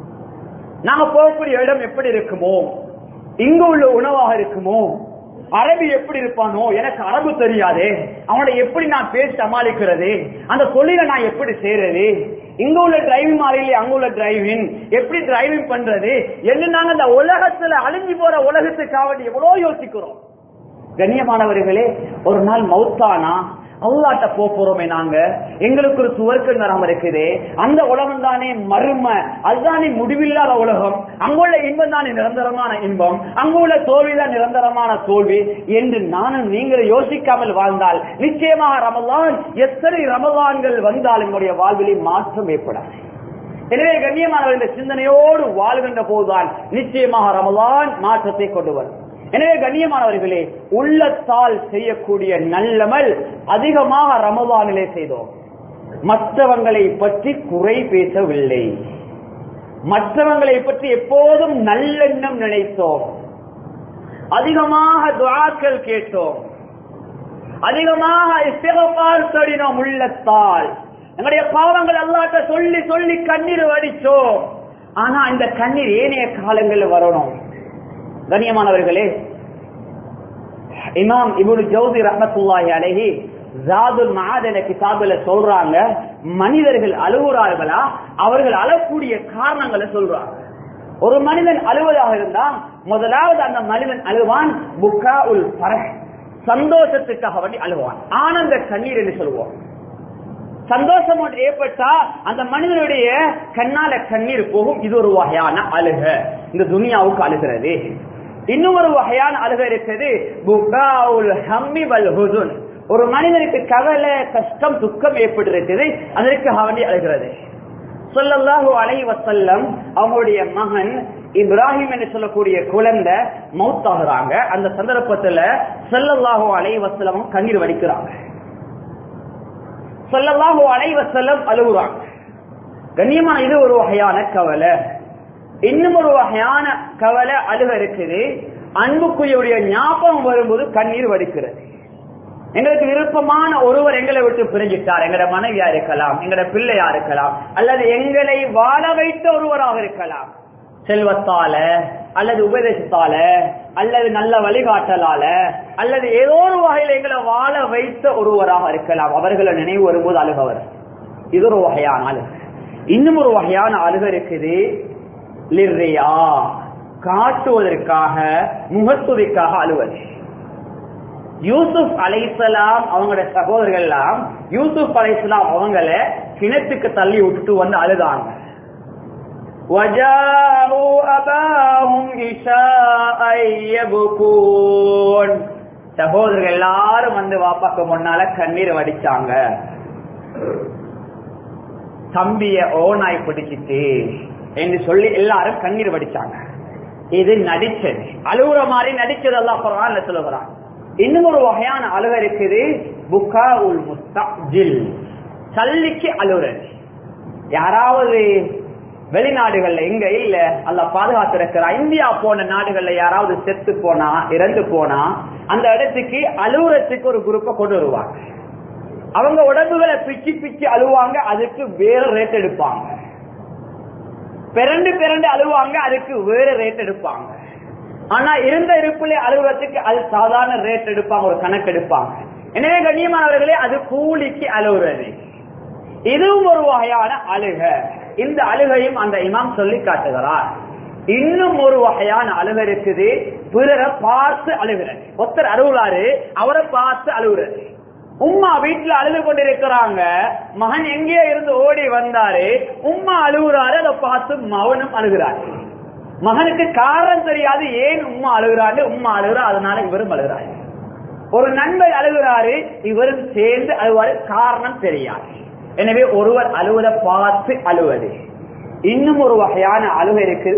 நாங்க போகக்கூடிய இடம் எப்படி இருக்குமோ, இங்க உள்ள உணவாக இருக்குமோ, அரபி எப்படி இருப்பானோ, எனக்கு அரபு தெரியாதே, அவனை எப்படி நான் பேசி சமாளிக்கிறது, அந்த தொழிலை நான் எப்படி செய்யறது, இங்க உள்ள டிரைவிங் மாறிலே அங்க உள்ள டிரைவிங் எப்படி டிரைவிங் பண்றது என்று நாங்க அந்த உலகத்துல அழிஞ்சு போற உலகத்துக்காக எவ்வளவு யோசிக்கிறோம். கண்ணியமானவர்களே, ஒரு நாள் மௌத்தானா அல்லாட்ட போறோமே நாங்க, எங்களுக்கு ஒரு சுவர்க்க நரம் இருக்குது, அந்த உலகம் தானே மர்ம, அதுதானே முடிவில்லாத உலகம், அங்குள்ள இன்பம் தானே நிரந்தரமான இன்பம், அங்குள்ள தோல்விதான் நிரந்தரமான தோல்வி என்று நானும் நீங்கள் யோசிக்காமல் வாழ்ந்தால் நிச்சயமாக ரமலான் எத்தனை ரமலான்கள் வந்தால் எங்களுடைய வாழ்விலே மாற்றம் ஏற்படாது. எனவே கண்ணியமானவர் இந்த சிந்தனையோடு வாழ்கின்ற போதுதான் நிச்சயமாக ரமலான் மாற்றத்தை கொண்டு வரும். எனவே கண்ணியமானவர்களே, உள்ளத்தால் செய்யக்கூடிய நல்லமல் அதிகமாக ரமலானிலே செய்தோம். மற்றவங்களை பற்றி குறை பேசவில்லை, மற்றவங்களை பற்றி எப்போதும் நல்லெண்ணம் நினைத்தோம், அதிகமாக துஆக்கள் கேட்டோம், அதிகமாக இஸ்திக்ஃபார் தேடினோம். உள்ளத்தால் எங்களுடைய பாவங்கள் அல்லாஹ்ட்ட சொல்லி சொல்லி கண்ணீர் வடிச்சோம். ஆனா இந்த கண்ணீர் ஏனைய காலங்களில் வரணும். கண்ணியமானவர்களே, இமாம் இப்னு ஜௌசி ரஹ்மத்துல்லாஹி அலைஹி ஜாதுல் மஆத் என்ற கிதாபில சொல்றாங்க, மனிதர்கள் அழுகுறார்களா, அவர்கள் அழக்கூடிய காரணங்களை சொல்றாங்க. ஒரு மனிதன் அழுவதாக இருந்தா முதலாவது அந்த மனிதன் அழுவான் புகாஉல் ஃபரஹ், சந்தோஷத்துக்காக வேண்டி அழுவான், ஆனந்த கண்ணீர் என்று சொல்லுவோம். சந்தோஷம் ஒன்று ஏற்பட்டா அந்த மனிதனுடைய கண்ணால கண்ணீர் போகும். இது ஒரு வகையான அழுக, இந்த துனியாவுக்கு அழுகிறது. இன்னும் ஒரு வகையான அழுக இருக்குது புகாஉல் ஹம்மி வல் ஹுஸன், ஒரு மனிதனுக்கு கவலை கஷ்டம் துக்கம் ஏற்பட்டிருக்கிறது, அதற்கு வேண்டி அழுகிறது. ஸல்லல்லாஹு அலைஹி வஸல்லம் அவங்களுடைய மகன் இப்ராஹிம் என்று சொல்லக்கூடிய குழந்தை மௌத்தாகுறாங்க. அந்த சந்தர்ப்பத்துல ஸல்லல்லாஹு அலைஹி வஸல்லம் கண்ணீர் வடிக்கிறாங்க. ஸல்லல்லாஹு அலைஹி வஸல்லம் அழுகுறாங்க. கண்ணியமான இது ஒரு வகையான கவலை. இன்னும் ஒரு வகையான கவலை அழுக இருக்குது, அன்புக்குரிய ஞாபகம் வரும்போது கண்ணீர் வடிக்கிறது. எங்களுக்கு விருப்பமான ஒருவர் எங்களை விட்டு பிரிஞ்சிட்டார், எங்கட மனைவியா இருக்கலாம், எங்கட பிள்ளையா இருக்கலாம், அல்லது எங்களை வாழ வைத்த ஒருவராக இருக்கலாம், செல்வத்தால அல்லது உபதேசத்தால அல்லது நல்ல வழிகாட்டலால அல்லது ஏதோ ஒரு வகையில் எங்களை வாழ வைத்த ஒருவராக இருக்கலாம். அவர்களை நினைவு வரும்போது அழுகவர். இது ஒரு வகையான அழுக. இன்னும் ஒரு வகையான அழுக இருக்குது, லிர்ரியா, காட்டுவதற்காக முகத்துதிக்காக அழுவது. யூசுப் அலைஹிஸ்ஸலாம் அவங்களோட சகோதரர்கள் எல்லாம் யூசுப் அலைஹிஸ்ஸலாம் அவங்களை கிணத்துக்கு தள்ளி விட்டுட்டு வந்து அழுதாங்க. وَجَاءُوا أَبَاهُمْ عِشَاءً يَبْكُونَ, சகோதரர்கள் எல்லாரும் வந்து வாப்பாக்கு முன்னால கண்ணீர் வடிச்சாங்க. தம்பிய ஓனாய் பிடிச்சிட்டு என்று சொல்லி எல்லாரும் கண்ணீர் வடிச்சாங்க. இது நடிச்சது, அழுகுற மாதிரி நடிச்சது அல்லாஹ் குர்ஆன்ல சொல்லுகிறான். இன்னும் ஒரு வகையான அழுக இருக்குது, புகாஉல் முஸ்தஅஜில், சல்லிக்கு அழுகிறது. யாராவது வெளிநாடுகள்ல எங்க இல்ல அல்லாஹ் பாதுகாத்து இருக்கிறான், இந்தியா போன நாடுகள்ல யாராவது செத்து போனா இறந்து போனா அந்த இடத்துக்கு அழுகுறதுக்கு ஒரு குரூப்பை கொண்டு வருவாங்க. அவங்க உடம்புகளை பிச்சு பிச்சு அழுவாங்க, அதுக்கு வேற ரேட் எடுப்பாங்க. பிறண்டு பிறண்டு அழுவாங்க, அதுக்கு வேற ரேட் எடுப்பாங்க. ஆனா இருந்த இருப்பிலே அழுகுறதுக்கு அது சாதாரண ரேட் எடுப்பாங்க, ஒரு கணக்கு எடுப்பாங்க. எனவே கண்ணியமானவர்களே, அது கூலிக்கு அழுகுறது. இதுவும் ஒரு வகையான அழுக. இந்த அழுகையும் அந்த இமாம் சொல்லி காட்டுகிறார். இன்னும் ஒரு வகையான அழுக இருக்குது, பிறரை பார்த்து அழுகிறது. ஒருத்தர் அழுகுறாரு, அவரை பார்த்து அழுகுறது. உம்மா வீட்டுல அழுது கொண்டிருக்கிறாங்க, மகன் எங்கேயோ இருந்து ஓடி வந்தாரு, உம்மா அழுகுறாரு, அதை பார்த்து மகனும் அழுகிறாரு. மகனுக்கு காரணம் தெரியாது, ஏன் உம்மா அழுகிறாரு, உம்மா அழுகிறா, அதனால இவரும் அழுகிறாரு. ஒரு நண்பர் அழுகிறாரு, இவரும் சேர்ந்து அழுவாரு, காரணம் தெரியாது. எனவே ஒருவர் அழுவதை பார்த்து அழுவது. இன்னும் ஒரு வகையான அழுக இருக்கு,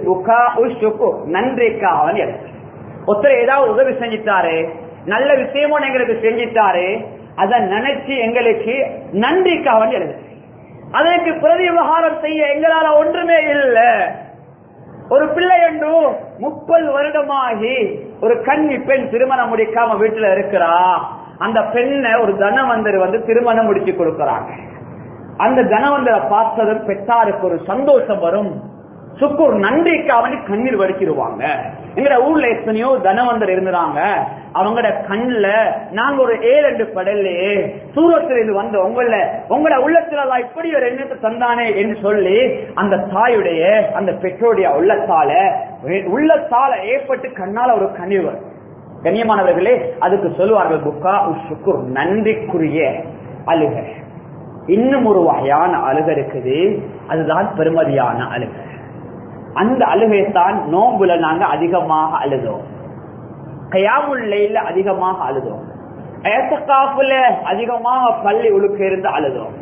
நன்றிக்காக இருக்கு. ஒருத்தர் ஏதாவது உதவி செஞ்சிட்டாரு, நல்ல விஷயமும் எங்களுக்கு செஞ்சிட்டாரு, அதை நினைச்சு எங்களுக்கு நன்றிக்காக எழுது. அதற்கு பிரதி விவகாரம் செய்ய எங்களால ஒன்றுமே இல்லை. ஒரு பிள்ளை என்று முப்பது வருடமாகி ஒரு கன்னி பெண் திருமணம் முடிக்காம வீட்டுல இருக்கிறா. அந்த பெண்ணை ஒரு தனவந்தர் வந்து திருமணம் முடிச்சு கொடுக்கிறாங்க. அந்த தனவந்தரை பார்த்ததும் பெற்றாருக்கு ஒரு சந்தோஷம் வரும், சுக்குர் நன்றிக்காக கண்ணீர் வடிச்சிருவாங்க. எங்கட ஊர்ல எத்தனையோ தனவந்தர் இருந்தாங்க, அவங்களோட கண்ணுல நாங்க ஒரு ஏழு படலையே சூரத்துல இருந்து வந்த உங்கள உங்களோட உள்ளத்துல இப்படி ஒரு எண்ணத்தை தந்தானே என்று சொல்லி அந்த தாயுடைய அந்த பெற்றோடைய உள்ளத்தால உள்ளத்தால ஏற்பட்டு கண்ணால ஒரு கண்ணீர் வரும். கண்ணியமானவர்களே, அதுக்கு சொல்லுவார்கள் புக்கா உஷுக்குர், நன்றிக்குரிய அழுக. இன்னும் ஒரு வகையான அழுக இருக்குது, அதுதான் பெருமதியான அழுக. அந்த அழுகைத்தான் நோம்புல நாங்க அதிகமாக அழுதோம், கயாமுல் லைல்ல அதிகமாக அழுதோம், ஏத்தகாஃபுல அதிகமாக பள்ளி உழுக்க இருந்து அழுதோம்.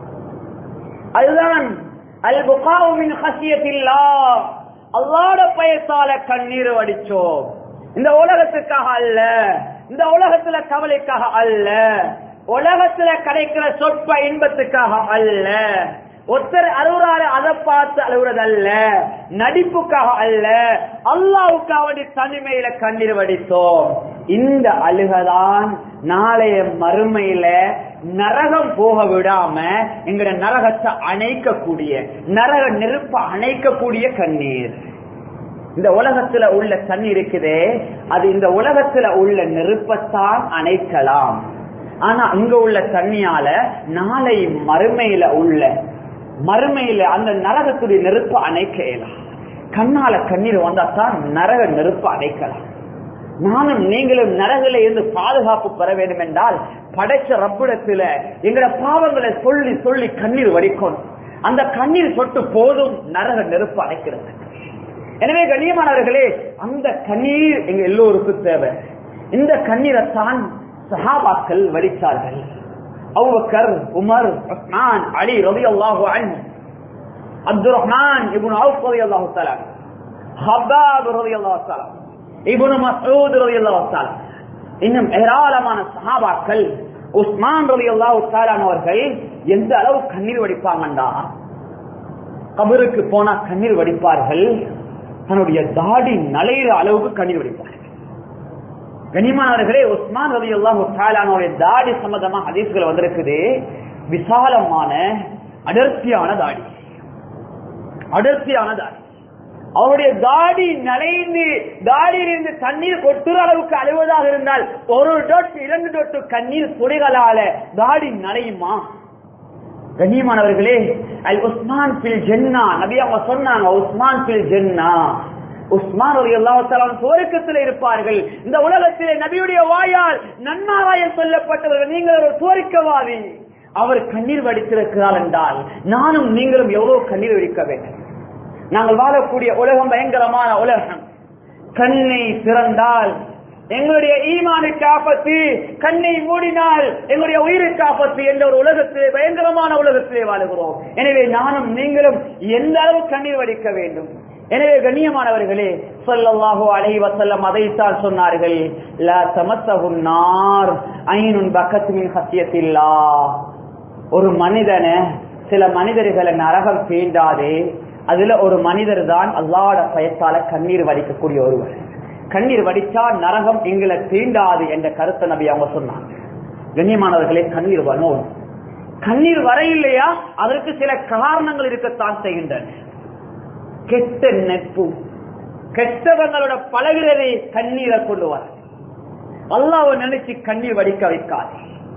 அதுதான் அல் புகாஉ மின் ஹஷியத்தில்லாஹ், அல்லாஹ்வுடைய பயத்தால கண்ணீர் வடிச்சோம். இந்த உலகத்துக்காக அல்ல, இந்த உலகத்துல கவலைக்காக அல்ல, உலகத்துல கிடைக்கிற சொற்ப இன்பத்துக்காக அல்ல. ஒருத்தர் அழுகுறாரு, அதை பார்த்து அழுகுறதல்ல, நடிப்புக்காக அல்ல, அல்லாஹ்வுக்காக தனிமையில கண்ணீர் வடித்தோம். இந்த அழுகதான் நாளைய மறுமையில நரகம் போக விடாம எங்கட நரகத்தை அணைக்கக்கூடிய, நரக நெருப்ப அணைக்கக்கூடிய கண்ணீர். இந்த உலகத்துல உள்ள தண்ணி இருக்குதே, அது இந்த உலகத்துல உள்ள நெருப்பத்தான் அணைக்கலாம். ஆனா இங்க உள்ள தண்ணியால நாளை மறுமையில உள்ள மறுமையில அந்த நரகத்துடைய நெருப்பு அணைக்கலாம். கண்ணால கண்ணீர் வந்தாத்தான் நரக நெருப்பு அணைக்கலாம். நானும் நீங்களும் நரகில இருந்து பாதுகாப்பு பெற வேண்டும் என்றால் படைச்ச ரப்பிடத்துல எங்கட பாவங்களை சொல்லி சொல்லி கண்ணீர் வடிக்கணும். அந்த கண்ணீர் சொட்டு போதும் நரக நெருப்பு அணைக்கிறது. எனவே கண்ணியமானவர்களே, அந்த கண்ணீர் எங்க எல்லோருக்கும் தேவை. இந்த கண்ணீரைத்தான் சஹாபாக்கள் வடித்தார்கள். அபூபக்கர், உமர், உஸ்மான், அலி ரலியல்லாஹு அன்ஹு, அப்துர் ரஹ்மான் இப்னு அவுஃப் ரலியல்லாஹு தஆலா, ஹப்பாப் ரலியல்லாஹு தஆலா, இப்னு மஸ்ஊத் ரலியல்லாஹு தஆலா, இன்னும் ஏராளமான சஹாபாக்கள். உஸ்மான் ரலியல்லாஹு தஆலா அவர்கள் எந்த அளவு கண்ணீர் வடிப்பாங்கண்டா, கபருக்கு போனா கண்ணீர் வடிப்பார்கள். தன்னுடைய தாடி நலையிற அளவுக்கு கண்ணீர் வடிப்பார்கள். கண்ணியமானவர்களே, உஸ்மான் ரலியல்லாஹு தஆலா அவருடைய தாடி சம்பந்தமா ஹதீஸ்கள் வந்திருக்குது. விசாலமான அடர்த்தியான தாடி, அடர்த்தியான தாடி. அவருடைய தாடி நனைந்து தாடியிலிருந்து தண்ணீர் கொட்டுற அளவுக்கு அழுவதாக இருந்தால் ஒரு டொட்டு இரண்டு டொட்டு கண்ணீர் துளிகளால தாடி நனையுமா? கண்ணியமானவர்களே, அல் உஸ்மான் பில் ஜன்னா, நபி அவங்க சொன்னாங்க, உஸ்மான் பில் ஜன்னா, உஸ்மான் ரலியல்லாஹு தஆலா சுவர்க்கத்தில் இருப்பார்கள். இந்த உலகத்திலே நபியுடைய வாயால் நன்மாராய சொல்லப்பட்டவர்கள், நீங்கள் ஒரு சுவர்க்கவாதி. அவர் கண்ணீர் வடித்திருக்கிறார் என்றால் நானும் நீங்களும் எவ்வளவு கண்ணீர் வடிக்க வேண்டும். நாங்கள் வாழக்கூடிய உலகம் பயங்கரமான உலகம். கண்ணை திறந்தால் எங்களுடைய ஈமானுக்கு ஆபத்து, கண்ணை மூடினால் எங்களுடைய உயிருக்கு ஆபத்து என்ற ஒரு உலகத்திலே, பயங்கரமான உலகத்திலே வாழுகிறோம். எனவே நானும் நீங்களும் எந்த அளவு கண்ணீர் வடிக்க வேண்டும். எனவே கண்ணியமானவர்களே, ஸல்லல்லாஹு அலைஹி வஸல்லம் அதைத்தான் சொன்னார்கள், லா தமஸ்ஸஹுன் நார் ஐனுன் பக்கத் மின் ஹஸ்யத்தில்லாஹ். ஒரு மனிதன சில மனிதர்களை நரகம் தீண்டாதே, அதுல ஒரு மனிதர் தான் அல்லாஹ்வுடைய பயத்தால கண்ணீர் வடிக்கக்கூடிய ஒருவர். கண்ணீர் வடித்தா நரகம் எங்களை தீண்டாது என்ற கருத்தை நபி அவங்க சொன்னாங்க. கண்ணியமானவர்களே, கண்ணீர் வரும். கண்ணீர் வர இல்லையா, அதற்கு சில காரணங்கள் இருக்கத்தான் செய்கின்றன. கெட்ட நட்பு, கெட்டவங்களோட பழகிறதை கண்ணீரை கொண்டு வர அல்லாஹ்வை நினைச்சு கண்ணீர் வடிக்க வைக்காது.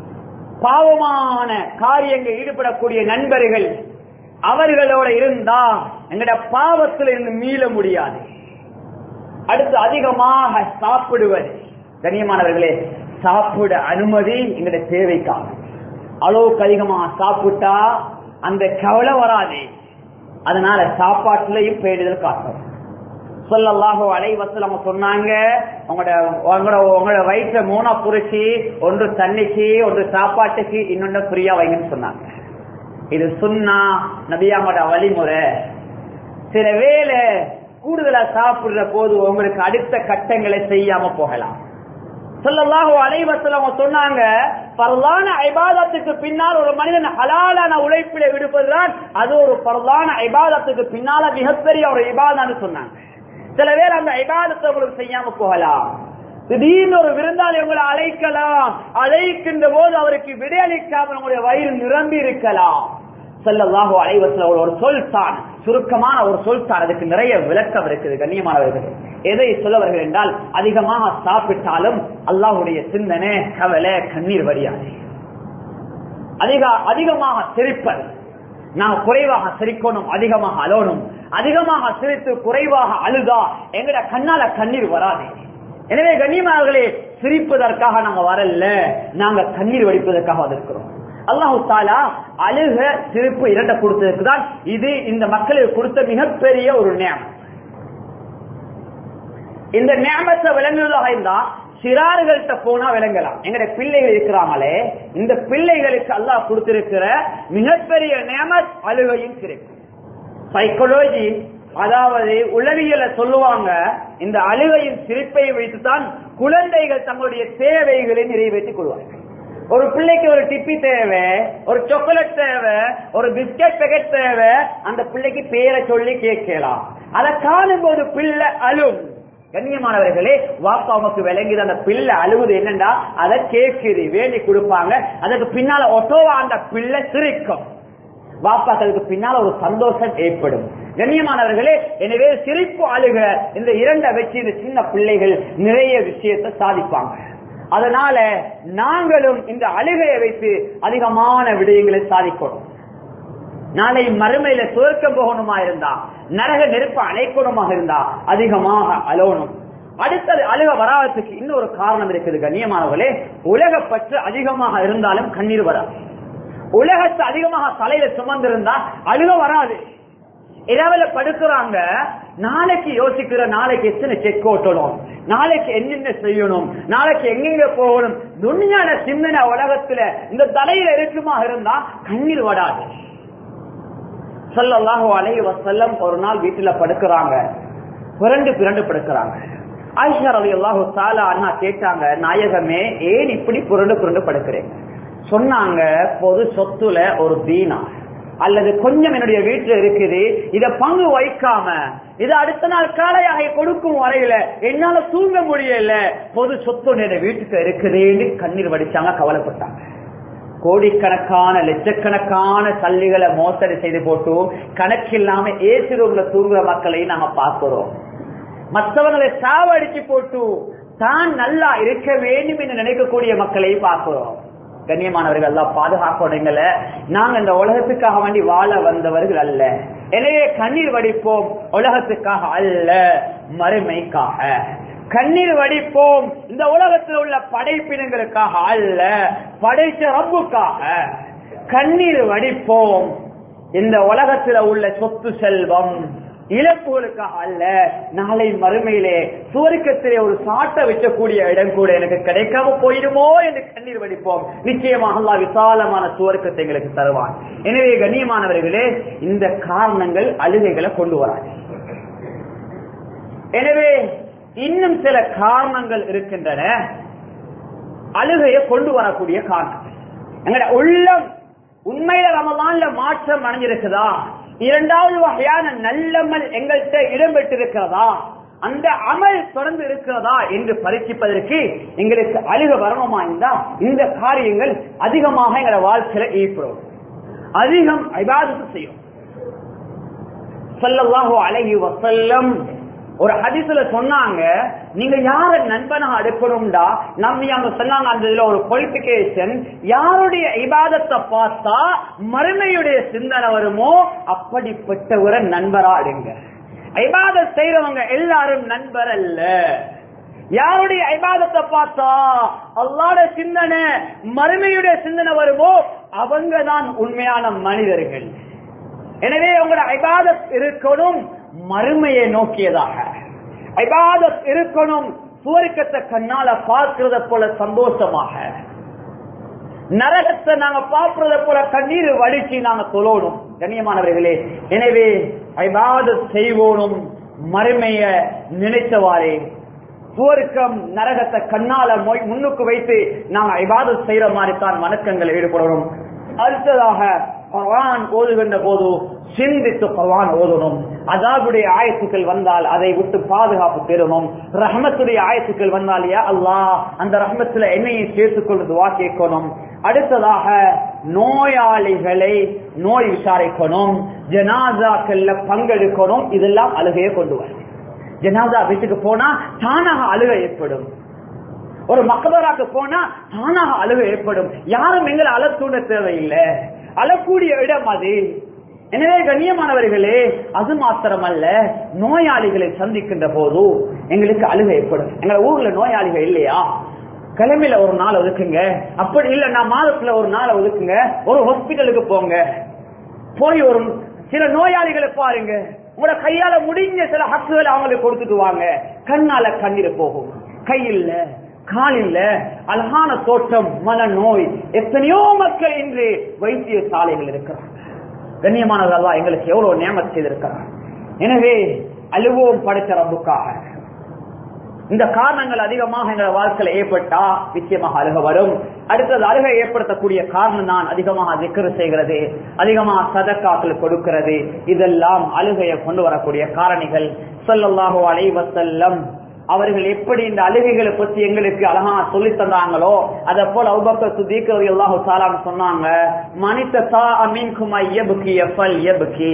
பாவமான காரியங்கள் ஈடுபடக்கூடிய நண்பர்கள் அவர்களோட இருந்தா எங்கட பாவத்தில் இருந்து மீள முடியாது. அடுத்து அதிகமாக சாப்பிடுவது. கண்ணியமானவர்களே, சாப்பிட அனுமதி எங்கட தேவைக்காக. அளவுக்கு அதிகமாக சாப்பிட்டா அந்த கவலை வராது. அதனால சாப்பாட்டுலயும் பேடுதல் காட்டும். ஸல்லல்லாஹு அலைஹி வஸல்லம் சொன்னாங்க, உங்களோட உங்களோட வயிற்ற மூணா புரிச்சு, ஒன்று தண்ணிக்கு, ஒன்று சாப்பாட்டுக்கு, இன்னொன்று ஃப்ரீயா வைங்கன்னு சொன்னாங்க. இது சுன்னா, நபியாவோட வழிமுறை. சில வேளை கூடுதலா சாப்பிடுற போது உங்களுக்கு அடுத்த கட்டங்களை செய்யாம போகலாம். ஸல்லல்லாஹு அலைஹி வஸல்லம் சொன்னாங்க, பர்லான இபாதத்துக்கு பின்னால் ஒரு மனிதன் ஹலாலான உழைப்பில விடுப்பதுதான் அது ஒரு பர்லான இபாதத்துக்கு பின்னால மிகப்பெரிய ஒரு இபாதன்னு சொன்னாங்க. சில பேர் அந்த இபாதத்தை உங்களுக்கு செய்யாம போகலாம். திடீர்னு ஒரு விருந்தாளி உங்களை அழைக்கலாம், அழைக்கின்ற போது அவருக்கு விடையளிக்காமல் உங்களுடைய வயிறு நிரம்பி இருக்கலாம். ஸல்லல்லாஹு அலைஹி வஸல்லம் ஒரு சொல் தான், சுருக்கமான ஒரு சொல் தான், அதுக்கு நிறைய விளக்கம் இருக்குது. கண்ணியமானவர்கள், எதை சொல்ல வருகிறேன் என்றால், அதிகமாக சாப்பிட்டாலும் அல்லாஹ்வுடைய சிந்தனை, கவலை, கண்ணீர் வடியாது. அதிக அதிகமாக சிரிப்பது, நாம் குறைவாக சிரிக்கணும், அதிகமாக அழணும். அதிகமாக சிரித்து குறைவாக அழுதா எங்கட கண்ணால கண்ணீர் வராது. எனவே கண்ணியமானவர்களே, சிரிப்பதற்காக நாங்க வரல, நாங்க கண்ணீர் வடிப்பதற்காக வந்திருக்கிறோம். அல்லாஹு தஆலா அழுக சிரிப்பு இரண்ட கொடுத்ததுக்கு தான் இது இந்த மக்களுக்கு கொடுத்த மிகப்பெரிய ஒரு நியமத். இந்த நியமத்தை விளங்குவதாக இருந்தா சிறார்கள்ட்ட போனா விளங்கலாம். எங்கட பிள்ளைகள் இருக்கிறாங்களே, இந்த பிள்ளைகளுக்கு அல்லாஹ் கொடுத்திருக்கிற மிகப்பெரிய நியமத் அழுகையும் சிரிப்பு. சைக்காலஜி, அதாவது உளவியலை சொல்லுவாங்க, இந்த அழுகையின் சிரிப்பை வைத்துத்தான் குழந்தைகள் தங்களுடைய தேவைகளை நிறைவேற்றிக் கொள்வார்கள். ஒரு பிள்ளைக்கு ஒரு டிப்பி தேவை, ஒரு சாக்லேட் தேவை, ஒரு பிஸ்கட் பேக்கெட் தேவை, அந்த பிள்ளைக்கு பேரை சொல்லி கேட்கலாம். அதை காணும் போது பிள்ளை அழும். கண்ணியமானவர்களே, வாப்பாவுக்கு விளங்கிது அந்த பிள்ளை அழுவது என்னண்டா, அதை கேட்குது, வேண்டி கொடுப்பாங்க. அதுக்கு பின்னால ஒட்டோவா அந்த பிள்ளை சிரிக்கும். வாப்பாக்களுக்கு பின்னால ஒரு சந்தோஷம் ஏற்படும். கண்ணியமானவர்களே, எனவே சிரிப்பு அழுக இந்த இரண்டை வச்சு இந்த சின்ன பிள்ளைகள் நிறைய விஷயத்தை சாதிப்பாங்க. அதனால நாங்களும் இந்த அழுகையை வைத்து அதிகமான விடயங்களை சாதிக்கணும். நாளை மறுமையில சுவர்க்கம் போகணுமா இருந்தா, நரக நெருப்ப அணைக்கணுமாக இருந்தா அதிகமாக அழணும். அடுத்தது அழுக வராததுக்கு இன்னொரு காரணம் இருக்குது கண்ணியமானவர்களே. உலக பற்று அதிகமாக இருந்தாலும் கண்ணீர் வராது. உலகத்தை அதிகமாக தலையில சுமந்திருந்தா அழுக வராது. இரவுல படுக்கிறாங்க, நாளைக்கு யோசிக்கிற, நாளைக்கு எத்தனை செக் ஓட்டணும், நாளைக்கு என்னென்ன செய்யணும், நாளைக்கு எங்கெங்க போகணும், துன்யான சிந்தனை உலகத்துல இந்த தலையில இருக்குமா இருந்தா கண்ணீர் வராது. ஸல்லல்லாஹு அலைஹி வஸல்லம் ஒரு நாள் வீட்டுல படுக்கிறாங்க, புரண்டு பிறண்டு படுக்கிறாங்க. ஆயிஷா ரலியல்லாஹு தஆலா அன்ஹா கேட்டாங்க, நாயகமே ஏன் இப்படி புரண்டு புரண்டு படுக்கிறேன்? சொன்னாங்க, பொது சொத்துல ஒரு தீனா அல்லது கொஞ்சம் என்னுடைய வீட்டுல இருக்குது, இத பங்கு வைக்காம இத அடுத்த நாள் காலையாக கொடுக்கும் வரையில என்னால தூங்க முடியல, பொது சொத்து என்னுடைய வீட்டுக்கு இருக்குதுன்னு கண்ணீர் வடிச்சாங்க, கவலைப்பட்டாங்க. கோடிக்கணக்கான லட்சக்கணக்கான சல்லிகளை மோசடி செய்து போட்டு கணக்கில்லாம ஏசி ரூம்ல தூங்குற மக்களையும் நாம பார்க்கிறோம். மற்றவங்களை சாவடிச்சு போட்டு தான் நல்லா இருக்க வேண்டும் என்று நினைக்கக்கூடிய மக்களையும் பார்க்கிறோம். கண்ணியமானவர்கள், எல்லாம் பாதுகாக்கணுங்கள. நாங்க இந்த உலகத்துக்காக வேண்டி வாழ வந்தவர்கள் அல்ல. எனவே கண்ணீர் வடிப்போம், உலகத்துக்காக அல்ல, மறுமைக்காக. கண்ணீர் வடிப்போம் இந்த உலகத்தில் உள்ள படைப்பினங்களுக்காக அல்ல, படைத்த ரப்புக்காக. கண்ணீர் வடிப்போம் இந்த உலகத்தில் உள்ள சொத்து செல்வம் இழப்புகளுக்காக அல்ல, நாளை மறுமையிலே சுவர்க்கத்திலே ஒரு சாட்டை வைக்கக்கூடிய இடம் கூட எனக்கு கிடைக்காம போயிடுமோ என்று கண்ணீர் வடிப்போம். நிச்சயமாக அல்லாஹ் விசாலமான சுவர்க்கத்தை எங்களுக்கு தருவான். எனவே கண்ணியமானவர்களே, இந்த காரணங்கள் அழுகைகளை கொண்டு வராது. எனவே இன்னும் சில காரணங்கள் இருக்கின்றன அழுகையை கொண்டு வரக்கூடிய காரணம். எங்கட உள்ளம் உண்மையில ரமலான்ல மாற்றம் அடைஞ்சிருக்குதா, இரண்டாவது வகையான நல்லமல் எங்கள்கிட்ட இடம்பெற்றிருக்கிறதா, அந்த அமல் தொடர்ந்து இருக்கிறதா என்று பரீட்சிப்பதற்கு எங்களுக்கு அழுக வரணுமா இருந்தால் இந்த காரியங்கள் அதிகமாக எங்களை வாழ்க்கையில ஈடுபடும். அதிகம் இபாதத் செய்யும். ஸல்லல்லாஹு அலைஹி வஸல்லம் ஒரு ஹதீஸ்ல சொன்னாங்க, நீங்க யார நண்பனாக எடுக்கணும்டா, நம்ம அங்க சொன்னாங்க, அந்த இதுல ஒரு குவாலிபிகேஷன், யாருடைய இபாதத்தை பார்த்தா மறுமையுடைய சிந்தனை வருமோ அப்படிப்பட்டவரை நண்பரா எடுங்க. இபாதத் செய்யறவங்க எல்லாரும் நண்பர் அல்ல. யாருடைய இபாதத்தை பார்த்தா அல்லாஹ்வுடைய சிந்தனை மறுமையுடைய சிந்தனை வருமோ அவங்க தான் உண்மையான மனிதர்கள். எனவே உங்களோட இபாதத் இருக்கணும் மறுமையை நோக்கியதாக, இபாதத் இருக்கணும் சுவர்க்கத்தை கண்ணால பார்க்கிறத போல சந்தோஷமாக, நரகத்தை நாங்க பார்க்கிறத போல கண்ணீர் வடிச்சு நாங்க தொழணும். கண்ணியமானவர்களே, எனவே இபாதத் செய்வோனும் மறுமைய நினைத்தவாறே, சுவர்க்கம் நரகத்தை கண்ணால முன்னுக்கு வைத்து நாங்க இபாதத் செய்யற மாதிரி தான் வணக்கங்கள் ஈடுபடணும். அடுத்ததாக குர்ஆன் ஓதுகின்ற போது சிந்தித்து குர்ஆன் ஓதணும். அஸாபுடைய ஆயத்துக்கள் வந்தால் அதை விட்டு பாதுகாப்பு பெறணும். ரஹ்மத்துடைய ஆயத்துக்கள் வந்தால் யா அல்லாஹ் அந்த ரஹ்மத்துல என்னையும் சேர்த்துக் கொண்டு துஆ கேட்கணும். அடுத்ததாக நோயாளிகளை நோய் விசாரிக்கணும், ஜனாசாக்கள்ல பங்கெடுக்கணும். இதெல்லாம் அழுகையை கொண்டு வரும். ஜனாசா வீட்டுக்கு போனா தானாக அழுகை ஏற்படும். ஒரு மக்பராக்கு போனா தானாக அழுகை ஏற்படும். யாரும் எங்களை அழத்தூண்ட தேவையில்லை, அழக்கூடிய இடம் அது. எனவே கண்ணியமானவர்களே, அது மாத்திரமல்ல, நோயாளிகளை சந்திக்கின்ற போது எங்களுக்கு அழுகை ஏற்படும். எங்க ஊர்ல நோயாளிகள் இல்லையா, கிழமையில ஒரு நாள் ஒதுக்குங்க, அப்படி இல்ல நான் மாதத்துல ஒரு நாள் ஒதுக்குங்க, ஒரு ஹாஸ்பிட்டலுக்கு போங்க, போய் ஒரு சில நோயாளிகளை பாருங்க, உங்களோட கையால முடிஞ்ச சில ஹக்குகளை அவங்களுக்கு கொடுத்துட்டு வாங்க. கண்ணால கண்ணீர் போகும், கையில்ல காலில்ல அழகான தோட்டம், மன நோய், எத்தனையோ மக்கள் இன்று வைத்திய சாலைகள் இருக்கிறார். கண்ணியமானவர்கள் அல்லாஹ் எங்களுக்கு எவ்வளவு நியமத் செய்திருக்கிறார். எனவே அழுவோம் படைத்த ரப்புக்காக. இந்த காரணங்கள் அதிகமாக எங்கள் வாழ்க்கையில் ஏற்பட்டா நிச்சயமாக அழுக வரும். அடுத்தது அழுகை ஏற்படுத்தக்கூடிய காரணம் தான் அதிகமாக திக்ர் செய்கிறது, அதிகமாக சதக்காக்கள் கொடுக்கிறது. இதெல்லாம் அழுகையை கொண்டு வரக்கூடிய காரணிகள். ஸல்லல்லாஹு அலைஹி வஸல்லம் அவர்கள் எப்படி இந்த அழுகைகளை பற்றி எங்களுக்கு அழகா சொல்லி தந்தாங்களோ அதை போல அபூபக்கர் சித்தீக் ரலியல்லாஹு தஆலா சொன்னாங்க, மனித சா மின்கும் யப்கி யஃபல் யப்கி,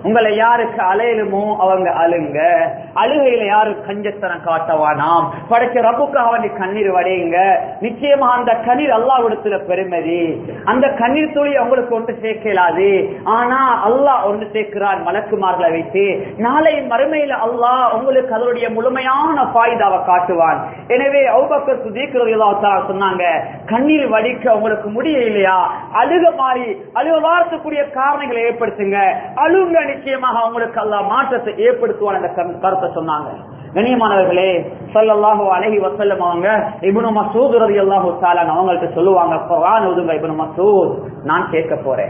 உங்களை யாருக்கு அலையலுமோ அவங்க அழுங்க, அழுகையில யாரு கஞ்சத்தனம் காட்டவானாம், படைச்ச ரப்புக்காக வேண்டி கண்ணீர் வடையுங்க. நிச்சயமா அந்த கண்ணீர் அல்லாஹ்விடத்துல பெருமதி. அந்த கண்ணீர் துளி உங்களுக்கு ஒன்று சேர்க்கலாது, ஆனா அல்லாஹ் ஒன்று சேர்க்கிறான் மலக்குமார்களை வைத்து. நாளை மறுமையில அல்லாஹ் உங்களுக்கு அதனுடைய முழுமையான பாய்தாவை காட்டுவான். எனவே அபூபக்கர் சித்திக் ரலியல்லாஹு தஆலா சொன்னாங்க, கண்ணீர் வடிக்க உங்களுக்கு முடியலையா, அழுக மாறி அழுக வாரத்துக்குரிய காரணங்களை ஏற்படுத்துங்க, அழுங்க, நிச்சயமாக உங்களுக்கு அல்லாஹ் மாற்றத்தை ஏற்படுத்துவான் என்ற கருத்தை சொன்னாங்க. கண்ணியமானவர்களே, ஸல்லல்லாஹு அலைஹி வஸல்லம் அவங்க இப்னு மஸ்ஊத் ரலியல்லாஹு தஆலா அவங்களுக்கு சொல்லுவாங்க, குர்ஆன் ஓதுங்க இப்னு மஸ்ஊத், நான் கேட்க போறேன்.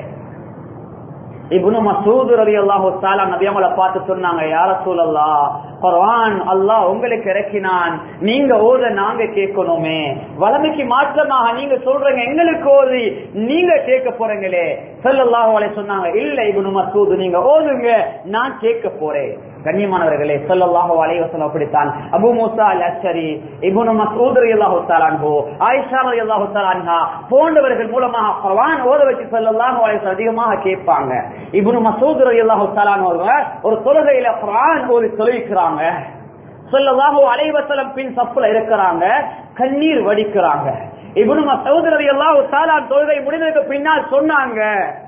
இப்னு மஸ்ஊத் ரலியல்லாஹு தஆலா நபி அவங்களை பார்த்து சொன்னாங்க, யா ரசூலல்லாஹ், குர்ஆன் அல்லாஹ் உங்களுக்கு இறக்கினான், நீங்க ஓத நாங்க கேட்கணுமே, வளமைக்கு மாற்றமாக நீங்க சொல்றீங்க எங்களுக்கு ஓதி நீங்க கேட்க போறீங்களே. ஸல்லல்லாஹு அலைஹி சொன்னாங்க, இல்ல இப்னு மஸ்ஊத், நீங்க ஓதுங்க, நான் கேட்க போறேன். கண்ணியமானவர்களே, ஸல்லல்லாஹு அலைஹி வஸல்லம் அப்படித்தான் Abu Musa al-Ashari, Ibn Masud ரலியல்லாஹு தஆலா அன்ஹு, ஆயிஷா ரலியல்லாஹு தஆலா அன்ஹா போன்றவர்கள் மூலமாக குர்ஆன் ஓத வச்சு ஸல்லல்லாஹு அலைஹி வஸல்லம் அதிகமாக கேட்பாங்க. இப்னு மஸ்ஊத் ரலியல்லாஹு தஆலா அன்ஹு ஒரு தொழுகையில குர்ஆன் ஓதி தொழுகிறாங்க. ஸல்லல்லாஹு அலைஹி வஸல்லம் பின் சஃப்ல இருக்கிறாங்க, கண்ணீர் வடிக்கிறாங்க. இப்னு மஸ்ஊத் ரலியல்லாஹு தஆலா தொழுகை முடிந்ததுக்கு பின்னால் சொன்னாங்க,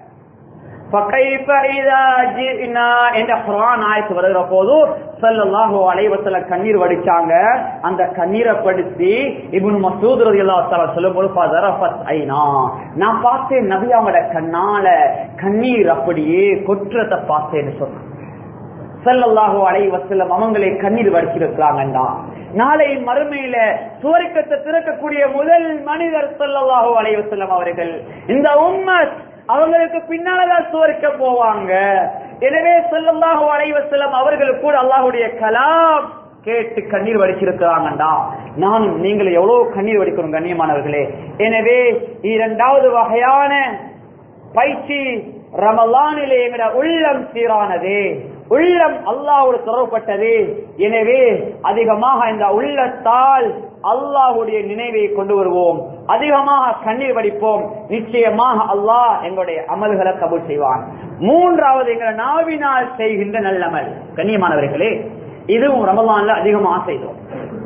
فَكَيْفَ إِذَا جِئْنَا என்ற குர்ஆன் ஆயத்து வருகிற போது ஸல்லல்லாஹு அலைஹி வஸல்லம் கண்ணீர் வடிச்சாங்க. அந்த கண்ணீரை படுத்தி இப்னு மஸ்ஊத் ரலியல்லாஹு தஆலா சொல்லும்போது ஃபதரஃபத் ஐனா, நான் பார்த்தேன் நபி அவங்களோட கண்ணால கண்ணீர் அப்படியே கொற்றத்தை பார்த்தேன்னு சொன்னாங்க. ஸல்லல்லாஹு அலைஹி வஸல்லம் அவங்களே கண்ணீர் வடிச்சிருக்கிறாங்கடா. நாளை மறுமையில சுவர்க்கத்தை திறக்கக்கூடிய முதல் மனிதர் ஸல்லல்லாஹு அலைஹி வஸல்லம் அவர்கள். இந்த உம்மத் அவங்களுக்கு பின்னாலதான் சுவர்க்க போவாங்க. எனவே ஸல்லல்லாஹு அலைஹி வஸல்லம் அவர்கள் கூட அல்லாஹ்வுடைய கலாம் கேட்டு கண்ணீர் வடிச்சிருக்கிறாங்கடா. நானும் நீங்கள் எவ்வளவு கண்ணீர் வடிக்கணும் கண்ணியமானவர்களே. எனவே இரண்டாவது வகையான பயிற்சி, ரமலானிலே எங்கட உள்ளம் சீரானது, உள்ளம் அல்லாஹ்வோடு தொடர்பட்டது. எனவே அதிகமாக இந்த உள்ளத்தால் அல்லாஹ்வுடைய நினைவை கொண்டு வருவோம், அதிகமாக கண்ணீர் வடிப்போம். நிச்சயமாக அல்லாஹ் எங்களுடைய அமல்களை கபூல் செய்வான். மூன்றாவது, எங்கள் நாவினால் செய்கின்ற நல்லமல். கண்ணியமானவர்களே, இதுவும் ரமலான்ல அதிகமாக செய்தோம்.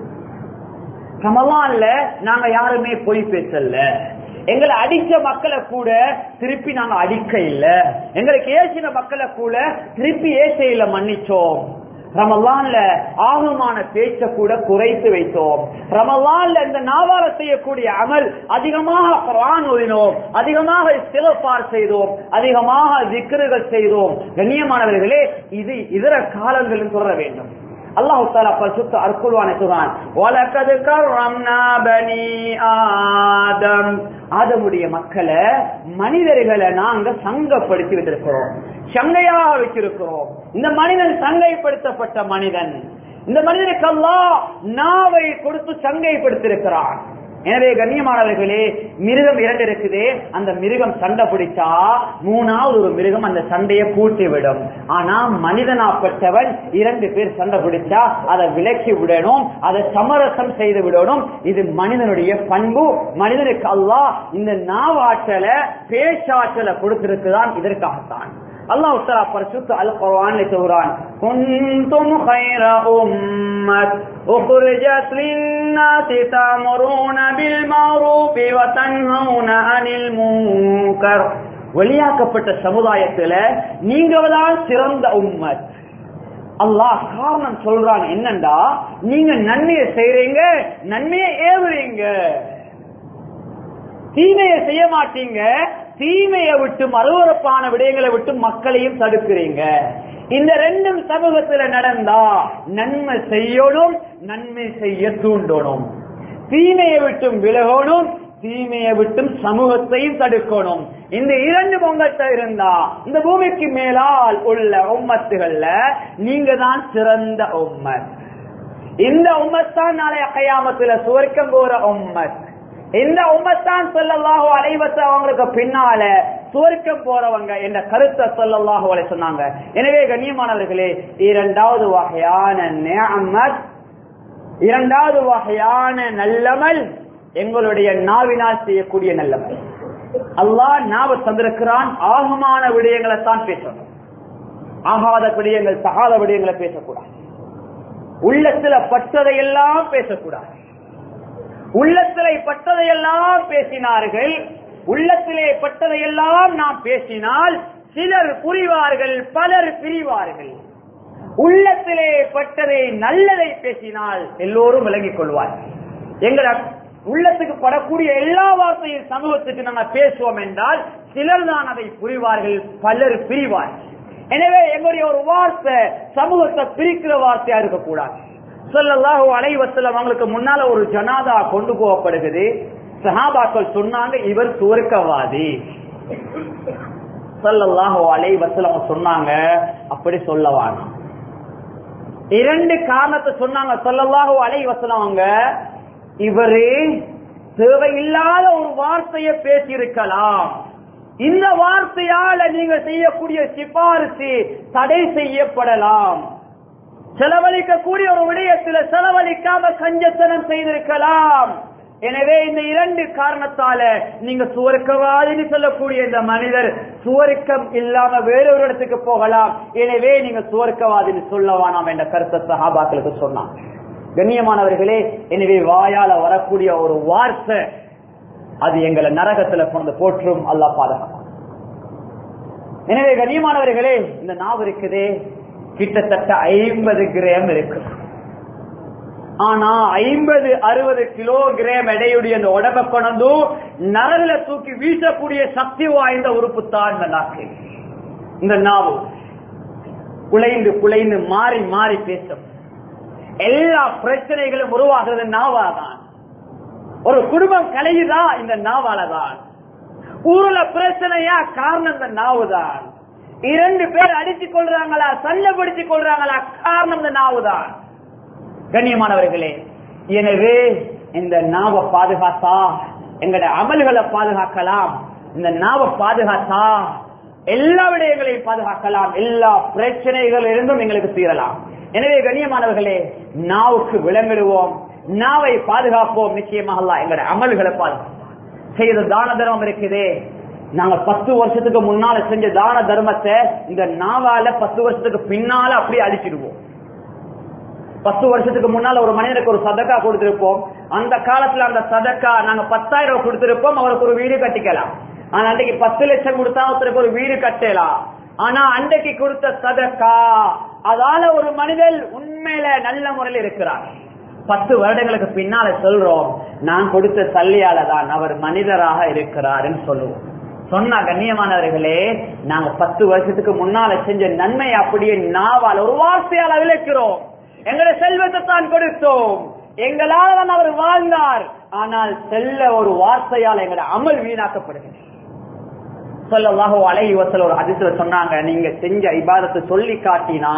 ரமலான்ல நாங்க யாருமே பொய் பேசல, எங்களை அடிச்ச மக்களை கூட திருப்பி நாங்க அடிக்க இல்ல, எங்களுக்கு ஏசின மக்களை கூட திருப்பி ஏசையில மன்னிச்சோம். ரமலான்ல ஆகமான பேச்ச கூட குறைத்து வைத்தோம். ரமலான்ல இந்த நாவார செய்யக்கூடிய அமல் அதிகமாக குர்ஆன் ஓதினோம், அதிகமாக இஸ்திக்ஃபார் செய்தோம், அதிகமாக திக்ருகள் செய்தோம். கண்ணியமானவர்களே, இது இதர காலங்களில் தொடர வேண்டும். அல்லாஹ் தஆலா பரிசுத்த அல்-குர்ஆனை சொல்றான், வலகத் கர்ரம்னா பனி ஆதம், ஆதமுடைய மக்களை மனிதர்களை நாங்க சங்கப்படுத்தி வைத்திருக்கிறோம், சங்கையாக வைத்திருக்கிறோம். இந்த மனிதன் சங்கைப்படுத்தப்பட்ட மனிதன். இந்த மனிதனுக்கு அல்லாஹ் நாவை கொடுத்து சங்கைப்படுத்திருக்கிறான். எனவே கண்ணியமானவர்களே, மிருகம் இரண்டு இருக்குது, அந்த மிருகம் சண்டை பிடிச்சா மூணாவது ஒரு மிருகம் அந்த சண்டையை பூட்டி விடும். ஆனா மனிதனாப்பட்டவன் இரண்டு பேர் சண்டை பிடிச்சா அதை விலக்கி விடணும், அதை சமரசம் செய்து விடணும். இது மனிதனுடைய பண்பு. மனிதனுக்கு அல்லாஹ் இந்த நாவாற்றலை பேச்சாற்றலை கொடுத்திருக்கிறான், இதற்காகத்தான். அல்லாஹ் தஆலா பரிசுத்த அல் குர்ஆனில் சொல்றான், குன்தும் கைர உம்மத் உக்ரிஜத் லின்னாஸி தஅமுரூன பில் மஅரூஃபி வ தன்ஹவுன அனில் முன்கர். வெளியாக்கப்பட்ட சமுதாயத்துல நீங்க தான் சிறந்த உம்மத். அல்லாஹ் காரணம் சொல்றான் என்னண்டா, நீங்க நன்மையை செய்றீங்க, நன்மையை ஏவுறீங்க, தீமையை செய்ய மாட்டீங்க, தீமையை விட்டு அருவருப்பான விடயங்களை விட்டு மக்களையும் தடுக்கிறீங்க. இந்த ரெண்டும் சமூகத்துல நடந்தா நன்மை செய்யணும், நன்மை செய்ய தூண்டணும், தீமையை விட்டும் விலகணும், தீமையை விட்டும் சமூகத்தையும் தடுக்கணும். இந்த இரண்டு உங்கள்கிட்ட இருந்தா இந்த பூமிக்கு மேலால் உள்ள உம்மத்துகள்ல நீங்க தான் சிறந்த உம்மத். இந்த உம்மத்தான் நாளைய கயாமத்துல சுவர்க்கம் போற உம்மத். இந்த உம்மத்தான் ஸல்லல்லாஹு அலைஹி வஸல்லம் அவங்களுக்கு பின்னால சுவர்க்கம் போறவங்க என்ற கருத்தை ஸல்லல்லாஹு அலைஹி சொன்னாங்க. எனவே கண்ணியமானவர்களே, இரண்டாவது வகையான நிஅமத், இரண்டாவது வகையான நல்லமல் எங்களுடைய நாவினால் செய்யக்கூடிய நல்லமல். அல்லாஹ் நாவ தந்திருக்கிறான், ஆகமான விடயங்களை தான் பேசணும். ஆகாத விடயங்கள் தகாத விடயங்களை பேசக்கூடாது. உள்ளத்துல பட்டதையெல்லாம் பேசக்கூடாது. உள்ளத்திலே பட்டதையெல்லாம் பேசினார்கள். உள்ளத்திலே பட்டதையெல்லாம் நாம் பேசினால் சிலர் புரிவார்கள், பலர் பிரிவார்கள். உள்ளத்திலே பட்டதை நல்லதை பேசினால் எல்லோரும் விளங்கிக் கொள்வார்கள். எங்கள் உள்ளத்துக்கு படக்கூடிய எல்லா வார்த்தையும் சமூகத்துக்கு நாங்கள் பேசுவோம் என்றால் சிலர் தான் அதை புரிவார்கள், பலர் பிரிவார்கள். எனவே எங்களுடைய ஒரு வார்த்தை சமூகத்தை பிரிக்கிற வார்த்தையா இருக்கக்கூடாது. ஸல்லல்லாஹு அலைஹி வஸல்லம் அவங்களுக்கு முன்னால ஒரு ஜனாதா கொண்டு போகப்படுகிறது. சஹாபாக்கள் சொன்னாங்க, இவர் சுவர்க்கவாதி. ஸல்லல்லாஹு அலைஹி வஸல்லம் சொன்னாங்க, அப்படி சொல்லவானா. இரண்டு காரணத்தை சொன்னாங்க ஸல்லல்லாஹு அலைஹி வஸல்லம் அவங்க. இவரே தேவையில்லாத ஒரு வார்த்தையை பேசியிருக்கலாம். இந்த வார்த்தையால நீங்க செய்யக்கூடிய சிபாரிசு தடை செய்யப்படலாம். செலவழிக்கக்கூடிய ஒரு விடயத்தில் செலவழிக்காம கஞ்சத்தனம் செய்திருக்கலாம். எனவே இந்த இரண்டு காரணத்தால நீங்க சுவர்க்கவாதின்னு சொல்லக்கூடிய இந்த மனிதர் சுவர்க்கம் இல்லாம வேறொரு இடத்துக்கு போகலாம். எனவே நீங்க சுவர்க்கவாதின்னு சொல்ல வேணாம் என்ற கருத்தை சஹாபாக்களுக்கு சொன்னாங்க. கண்ணியமானவர்களே, எனவே வாயால வரக்கூடிய ஒரு வார்த்தை அது எங்களை நரகத்துல கொண்டு போற்றும். அல்லாஹ் பாதுகாப்பான். எனவே கண்ணியமானவர்களே, இந்த நாவு இருக்குதே கிட்டத்தட்ட ஐம்பது கிராம் இருக்கு. ஆனா ஐம்பது அறுபது கிலோகிராம் எடையுடைய அந்த உடம்பை கொண்டு நரகில தூக்கி வீசக்கூடிய சக்தி வாய்ந்த உறுப்பு தான் இந்த நாக்கு. இந்த நாவு குலைந்து குலைந்து மாறி மாறி பேசும். எல்லா பிரச்சனைகளும் உருவாகிறது நாவாதான். ஒரு குடும்பம் கலையுதா இந்த நாவாலதான். ஊர்ல பிரச்சனையா காரணம் இந்த நாவுதான். இரண்டு பேர் அடித்துக் கொள்றாங்களா சண்டைப்படுத்திக் கொள்றாங்களா காரணம் இந்த நாவுதான். கண்ணியமானவர்களே, எனவே இந்த நாவை பாதுகாத்தா எங்களுடைய அமல்களை பாதுகாக்கலாம். இந்த நாவை பாதுகாத்தா எல்லா விடயங்களையும் பாதுகாக்கலாம். எல்லா பிரச்சனைகள் இருந்தும் எங்களுக்கு தீரலாம். எனவே கண்ணியமானவர்களே, நாவுக்கு விளங்கிடுவோம், நாவை பாதுகாப்போம். நிச்சயமாக அல்லாஹ் எங்களுடைய அமல்களை பாதுகாப்போம். செய்த தான தர்மம் இருக்குதே, நாங்க பத்து வருஷத்துக்கு முன்னால செஞ்ச தான தர்மத்தை இந்த நாவால பத்து வருஷத்துக்கு பின்னால அப்படியே அழிச்சிடுவோம். பத்து வருஷத்துக்கு முன்னால ஒரு மனிதனுக்கு ஒரு சதக்கா கொடுத்திருப்போம். அந்த காலத்துல அந்த சதக்கா நாங்க பத்தாயிரம் ரூபாய் கொடுத்திருப்போம், அவருக்கு ஒரு வீடு கட்டிக்கலாம். ஆனா அன்றைக்கு பத்து லட்சம் கொடுத்தா ஒருத்தருக்கு ஒரு வீடு கட்டலாம். ஆனா அன்றைக்கு கொடுத்த சதக்கா அதால ஒரு மனிதன் உண்மையில நல்ல முறையில் இருக்கிறார். பத்து வருடங்களுக்கு பின்னால சொல்றோம், நான் கொடுத்த தள்ளியால தான் அவர் மனிதராக இருக்கிறார் சொல்லுவோம். சொன்னா கண்ணியமானவர்களே, நாங்க பத்து வருஷத்துக்கு முன்னால செஞ்ச நன்மை அப்படியே நாவால் ஒரு வார்த்தையால் விளக்கிறோம். எங்களுடைய செல்வத்தை தான் கொடுத்தோம், எங்களால் தான் அவர் வாழ்ந்தார். ஆனால் செல்ல ஒரு வார்த்தையால் எங்களுடைய அமல் வீணாக்கப்படுகிறது. ஸல்லல்லாஹு அலைஹி வஸல்லம் ஒரு ஹதீஸ்ல சொன்னாங்க, நீங்க செஞ்ச இபாதத்தை சொல்லி காட்டினா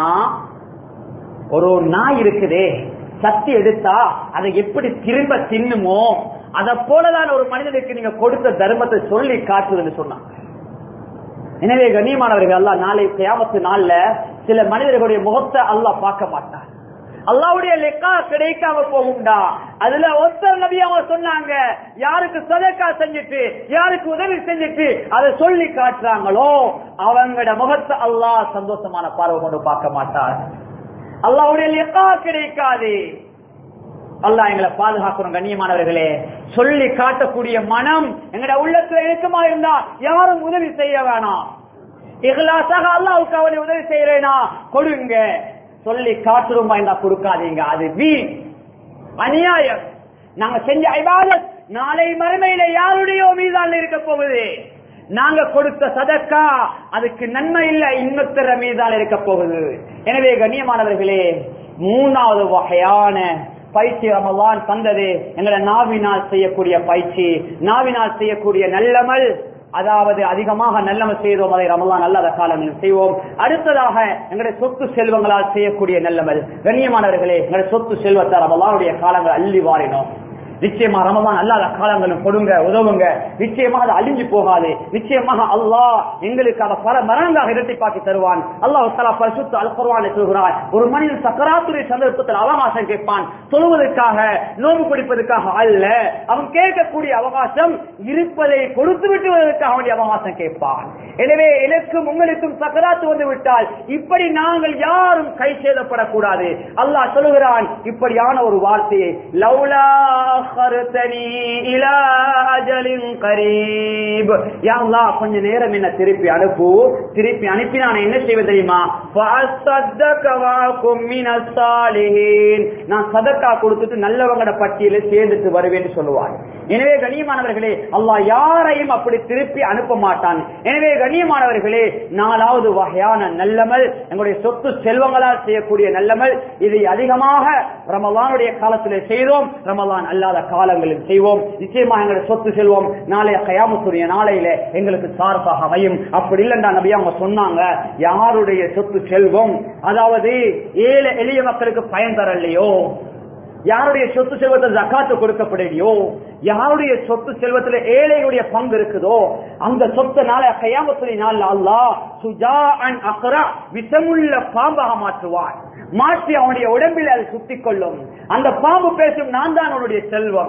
ஒரு நாய் இருக்குதே சக்தி எடுத்தா அதை எப்படி திரும்ப தின்னுமோ அதை போலதான் ஒரு மனிதனுக்கு நீங்க கொடுத்த தர்மத்தை சொல்லி காட்டுதுன்னு சொன்னாங்க. எனவே கண்ணியமானவர்கள், அல்லாஹ் நாளை கியாமத்து நாள்ல சில மனிதர்களுடைய முகத்தை அல்லாஹ் பார்க்க மாட்டார். அல்லாஹ்வுடைய லெக்கா கிடைக்காம போகும்டா. அதுல ஒருத்தர் நபி அவங்க சொன்னாங்க, யாருக்கு சதக்கா செஞ்சுட்டு யாருக்கு உதவி செஞ்சுட்டு அதை சொல்லி காட்டுறாங்களோ அவங்களோட முகத்தை அல்லாஹ் சந்தோஷமான பார்வை கொண்டு பார்க்க மாட்டார். அல்லாஹ்வுடைய லெக்கா கிடைக்காது. அல்லாஹ் எங்களை பாதுகாக்கணும். கண்ணியமானவர்களே, சொல்லி காட்டக்கூடிய மனம் எங்கட உள்ளத்துல இருக்குமா இருந்தா யாரும் உதவி செய்ய வேணாம். இஹ்லாஸாக அல்லாஹ்வுக்கு அவனை உதவி செய்யறேனா கொடுங்க, சொல்லி காட்டுறோமா இருந்தா கொடுக்காதீங்க. அது வீண் அநியாயம். நாங்க செஞ்ச இபாதத் நாளை மறுமையில யாருடைய மீதான் இருக்க போகுது. நாங்க கொடுத்த சதக்கா அதுக்கு நன்மை இல்ல, இன்னொருத்தர மீதான் இருக்க போகுது. எனவே கண்ணியமானவர்களே, மூணாவது வகையான பயிற்சி ரமலான் தந்தது எங்களை நாவினால் செய்யக்கூடிய பயிற்சி, நாவினால் செய்யக்கூடிய நல்லமல். அதாவது அதிகமாக நல்லமல் செய்தோம், அதை ரமலான் அல்லாத காலங்களில் செய்வோம். அடுத்ததாக எங்களுடைய சொத்து செல்வங்களால் செய்யக்கூடிய நல்லமல். கண்ணியமானவர்களே, எங்களுடைய சொத்து செல்வத்தை ரமலானுடைய காலங்கள் அள்ளி வாரினோம். நிச்சயமா ரமலான் அல்லாத காலங்களும் கொடுங்க, உதவுங்க. நிச்சயமாக அது அழிஞ்சு போகாது. நிச்சயமாக அல்லாஹ் எங்களுக்கு அதை பல மரணங்களாக இரட்டிப்பாக்கி தருவான். அல்லாஹ் தஆலா பரிசுத்த அல் குர்ஆனில் சொல்கிறார், ஒரு மனிதன் சக்கராத்துடைய சந்தர்ப்பத்தில் அவகாசம் கேட்பான். தொழுவதற்காக, நோன்பு பிடிப்பதற்காக அல்ல. அவன் கேட்கக்கூடிய அவகாசம் இருப்பதை கொடுத்து விட்டு வருவதற்காக வேண்டிய அவகாசம் கேட்பான். எனவே எனக்கும் உங்களுக்கும் சக்கராத்து வந்து விட்டால் இப்படி நாங்கள் யாரும் கை சேதப்படக்கூடாது. அல்லாஹ் சொல்லுகிறான் இப்படியான ஒரு வார்த்தையை, லௌலா அஹ்ர்தனி இலா அஜலின் கரீப், யா அல்லாஹ் கொஞ்ச நேரம் என்ன திருப்பி அனுப்பு, திருப்பி அனுப்பி நான் என்ன செய்வது தெரியுமா, ஃபஅஸ்தக்க வஅகும் மினஸ் சாலிஹீன், நான் சதக்கா கொடுத்துட்டு நல்லவங்கட பட்டியலில் சேர்ந்துட்டு வருவேன் சொல்லுவார். எனவே கண்ணியமானவர்களே, அல்லாஹ் யாரையும் அப்படி திருப்பி அனுப்ப மாட்டான். எனவே கண்ணியமானவர்களே, நாலாவது வகையான நல்லமல் எங்களுடைய சொத்து செல்வங்களால் செய்யக்கூடிய நல்லமல். இதை அதிகமாக ரமலானுடைய காலத்திலே செய்தோம், ரமலான் அல்லாத காலங்களில் செய்வோம். நிச்சயமாக எங்களுடைய சொத்து செல்வம் நாளைய கயாமத்துடைய நாளையில எங்களுக்கு சார்பாக அமையும். அப்படி இல்லைண்டா நபி அவங்க சொன்னாங்க, யாருடைய சொத்து செல்வம் அதாவது ஏழை எளிய மக்களுக்கு பயன் தரலையோ, யாருடைய சொத்து செல்வத்தில் ஜக்காத்து கொடுக்கப்படலையோ, யாருடைய சொத்து செல்வத்தில் ஏழைகளுடைய பங்கு இருக்குதோ, அந்த சொத்து நாளை கயாமத்துடைய நாள் அல்லாஹ் சுஜாஅன் அக்ரா, விஷமுள்ள பாம்பாக மாற்றுவான். மாற்றி அவனுடைய உடம்பில் அதை சுத்திக் கொள்ளும். அந்த பாம்பு பேசும், நான் தான் அவனுடைய செல்வம்,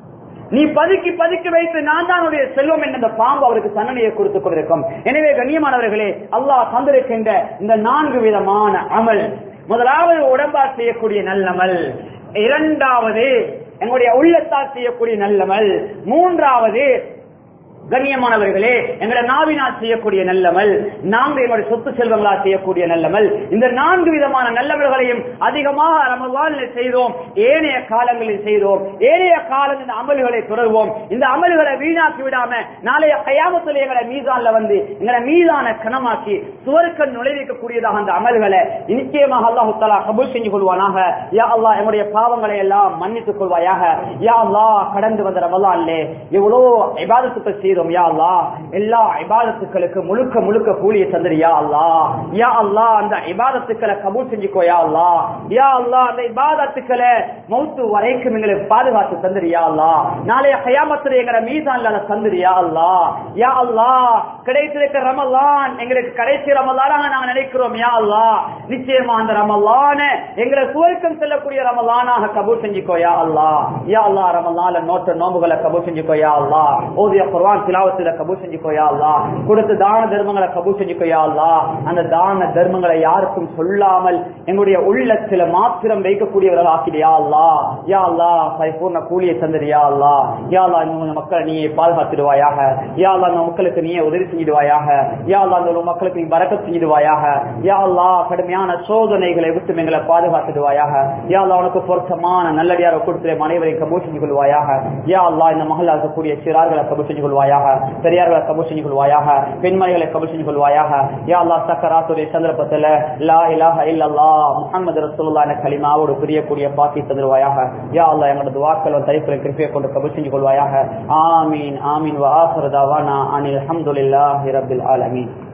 நீ பதுக்கி பதுக்கி வைத்து நான் தான் உடைய செல்வம் என்ற அந்த பாம்பு அவருக்கு தண்டனையை கொடுத்துக் கொண்டிருக்கும். எனவே கண்ணியமானவர்களே, அல்லாஹ் தந்திருக்கின்ற இந்த நான்கு விதமான அமல், முதலாவது உடம்பால் செய்யக்கூடிய நல்லமல், இரண்டாவது எங்களுடைய உள்ளத்தால் செய்யக்கூடிய நல்லமல், மூன்றாவது கண்ணியமானவர்களே எங்களுடைய நாவினால் செய்யக்கூடிய நல்லமல், நான்கு எங்களுடைய சொத்து செல்வங்களால் செய்யக்கூடிய நல்லமல். இந்த நான்கு விதமான நல்லமல்களையும் அதிகமாக ரமலானில் செய்தோம், ஏனைய காலங்களில் செய்தோம். ஏனைய காலங்கள் இந்த அமல்களை தொடர்வோம். இந்த அமல்களை வீணாக்கி விடாம நாளைய கயாமத்தில் எங்களை மீதான்ல வந்து எங்களை மீதான கணமாக்கி சுவர்க்கம் நுழைவிக்கக்கூடியதாக அந்த அமல்களை நிச்சயமாக அல்லாஹ் தஆலா கபூல் செஞ்சு கொள்வானாக. யா அல்லாஹ் எங்களுடைய பாவங்களை எல்லாம் மன்னித்துக் கொள்வாயாக. யா அல்லாஹ் கடந்து வந்த ரமலானிலே எவ்வளவு இபாதத்துக்கள் செய்தோம். யா அல்லாஹ் எல்லா இபாதத்துக்களுக்கு முழுக்க முழுக்க கூலியை தந்திரு. யா அல்லாஹ் யா அல்லாஹ் அந்த இபாதத்துக்களை கபூல் செஞ்சுக்கோ. யா அல்லாஹ் யா அல்லாஹ் அந்த இபாதத்துக்களை மௌத்து வரைக்கும் எங்களுக்கு பாதுகாத்து தந்திரு. யா அல்லாஹ் நாளைய கயாமத்துல எங்களை மீதான்ல தந்திரு. யா அல்லாஹ் யா அல்லாஹ் கிடைத்திருக்கிற ரமலான் எங்களுக்கு கடைசி ரமலானாக நாங்க நினைக்கிறோம். யா அல்லாஹ் நிச்சயமா அந்த ரமலான எங்களை சுவர்க்கம் செல்லக்கூடிய ரமலானாக கபூல் செஞ்சுக்கோ. யா அல்லாஹ் யா அல்லாஹ் ரமலான்ல நோட்ட நோம்புகளை கபூல் செஞ்சுக்கோ. யா அல்லாஹ் ஓதிய குர்ஆன் திலாவத்துல கபூல் செஞ்சுக்கோ. யா அல்லாஹ் கொடுத்த தான தர்மங்களை கபூல் செஞ்சுக்கோ. யா அல்லாஹ் அந்த தான தர்மங்களை யாருக்கும் சொல்லாமல் எங்களுடைய உள்ளத்துல மாத்திரம் வைக்கக்கூடியவர்கள் ஆக்கிடு. யா அல்லாஹ் யா அல்லாஹ் பரிபூர்ண கூலியை தந்திரு. யா அல்லாஹ் யா அல்லாஹ் இந்த மக்களை நீ பாதுகாத்துடுவாயாக. யா அல்லாஹ் இந்த மக்களுக்கு நீ உதவி செஞ்சிடுவாயாக. யா அல்லாஹ் இந்த மக்களுக்கு நீ பரக்கத் செஞ்சிடுவாயாக. யா அல்லாஹ் கடுமையான சோதனைகளை விட்டு எங்களை பாதுகாத்துடுவாயாக. யா அல்லாஹ் உனக்கு பொருத்தமான நல்லடியார கொடுத்து அனைவரையும் கபூல் செஞ்சு கொள்வாயாக. யா அல்லாஹ் இந்த மகள் இருக்கக்கூடிய சிறார்களை கபூல் செஞ்சு கொள்வாயாக, பெரியார்களை கபூல் செஞ்சு கொள்வாயாக, பெண்மணிகளை கபூல் செஞ்சு கொள்வாயாக. யா அல்லாஹ் சக்கராத்துடைய சந்தர்ப்பத்தில் லா இலாஹ இல்லல்லாஹ் முஹம்மது ரசூலுல்லாஹ் என்ற கலிமாவோடு பிரியக்கூடிய பாக்கி தருவாயாக. யா அல்லாஹ் எங்களோட துஆக்கள் தரிப்புகளை கிருபையை கொண்டு கபூல் செஞ்சு கொள்வாயாக. ஆமீன் ஆமீன். வ ஆகிரு தஅவானா அனில் ஹம்துலில்லாஹி ரப்பில் ஆலமீன்.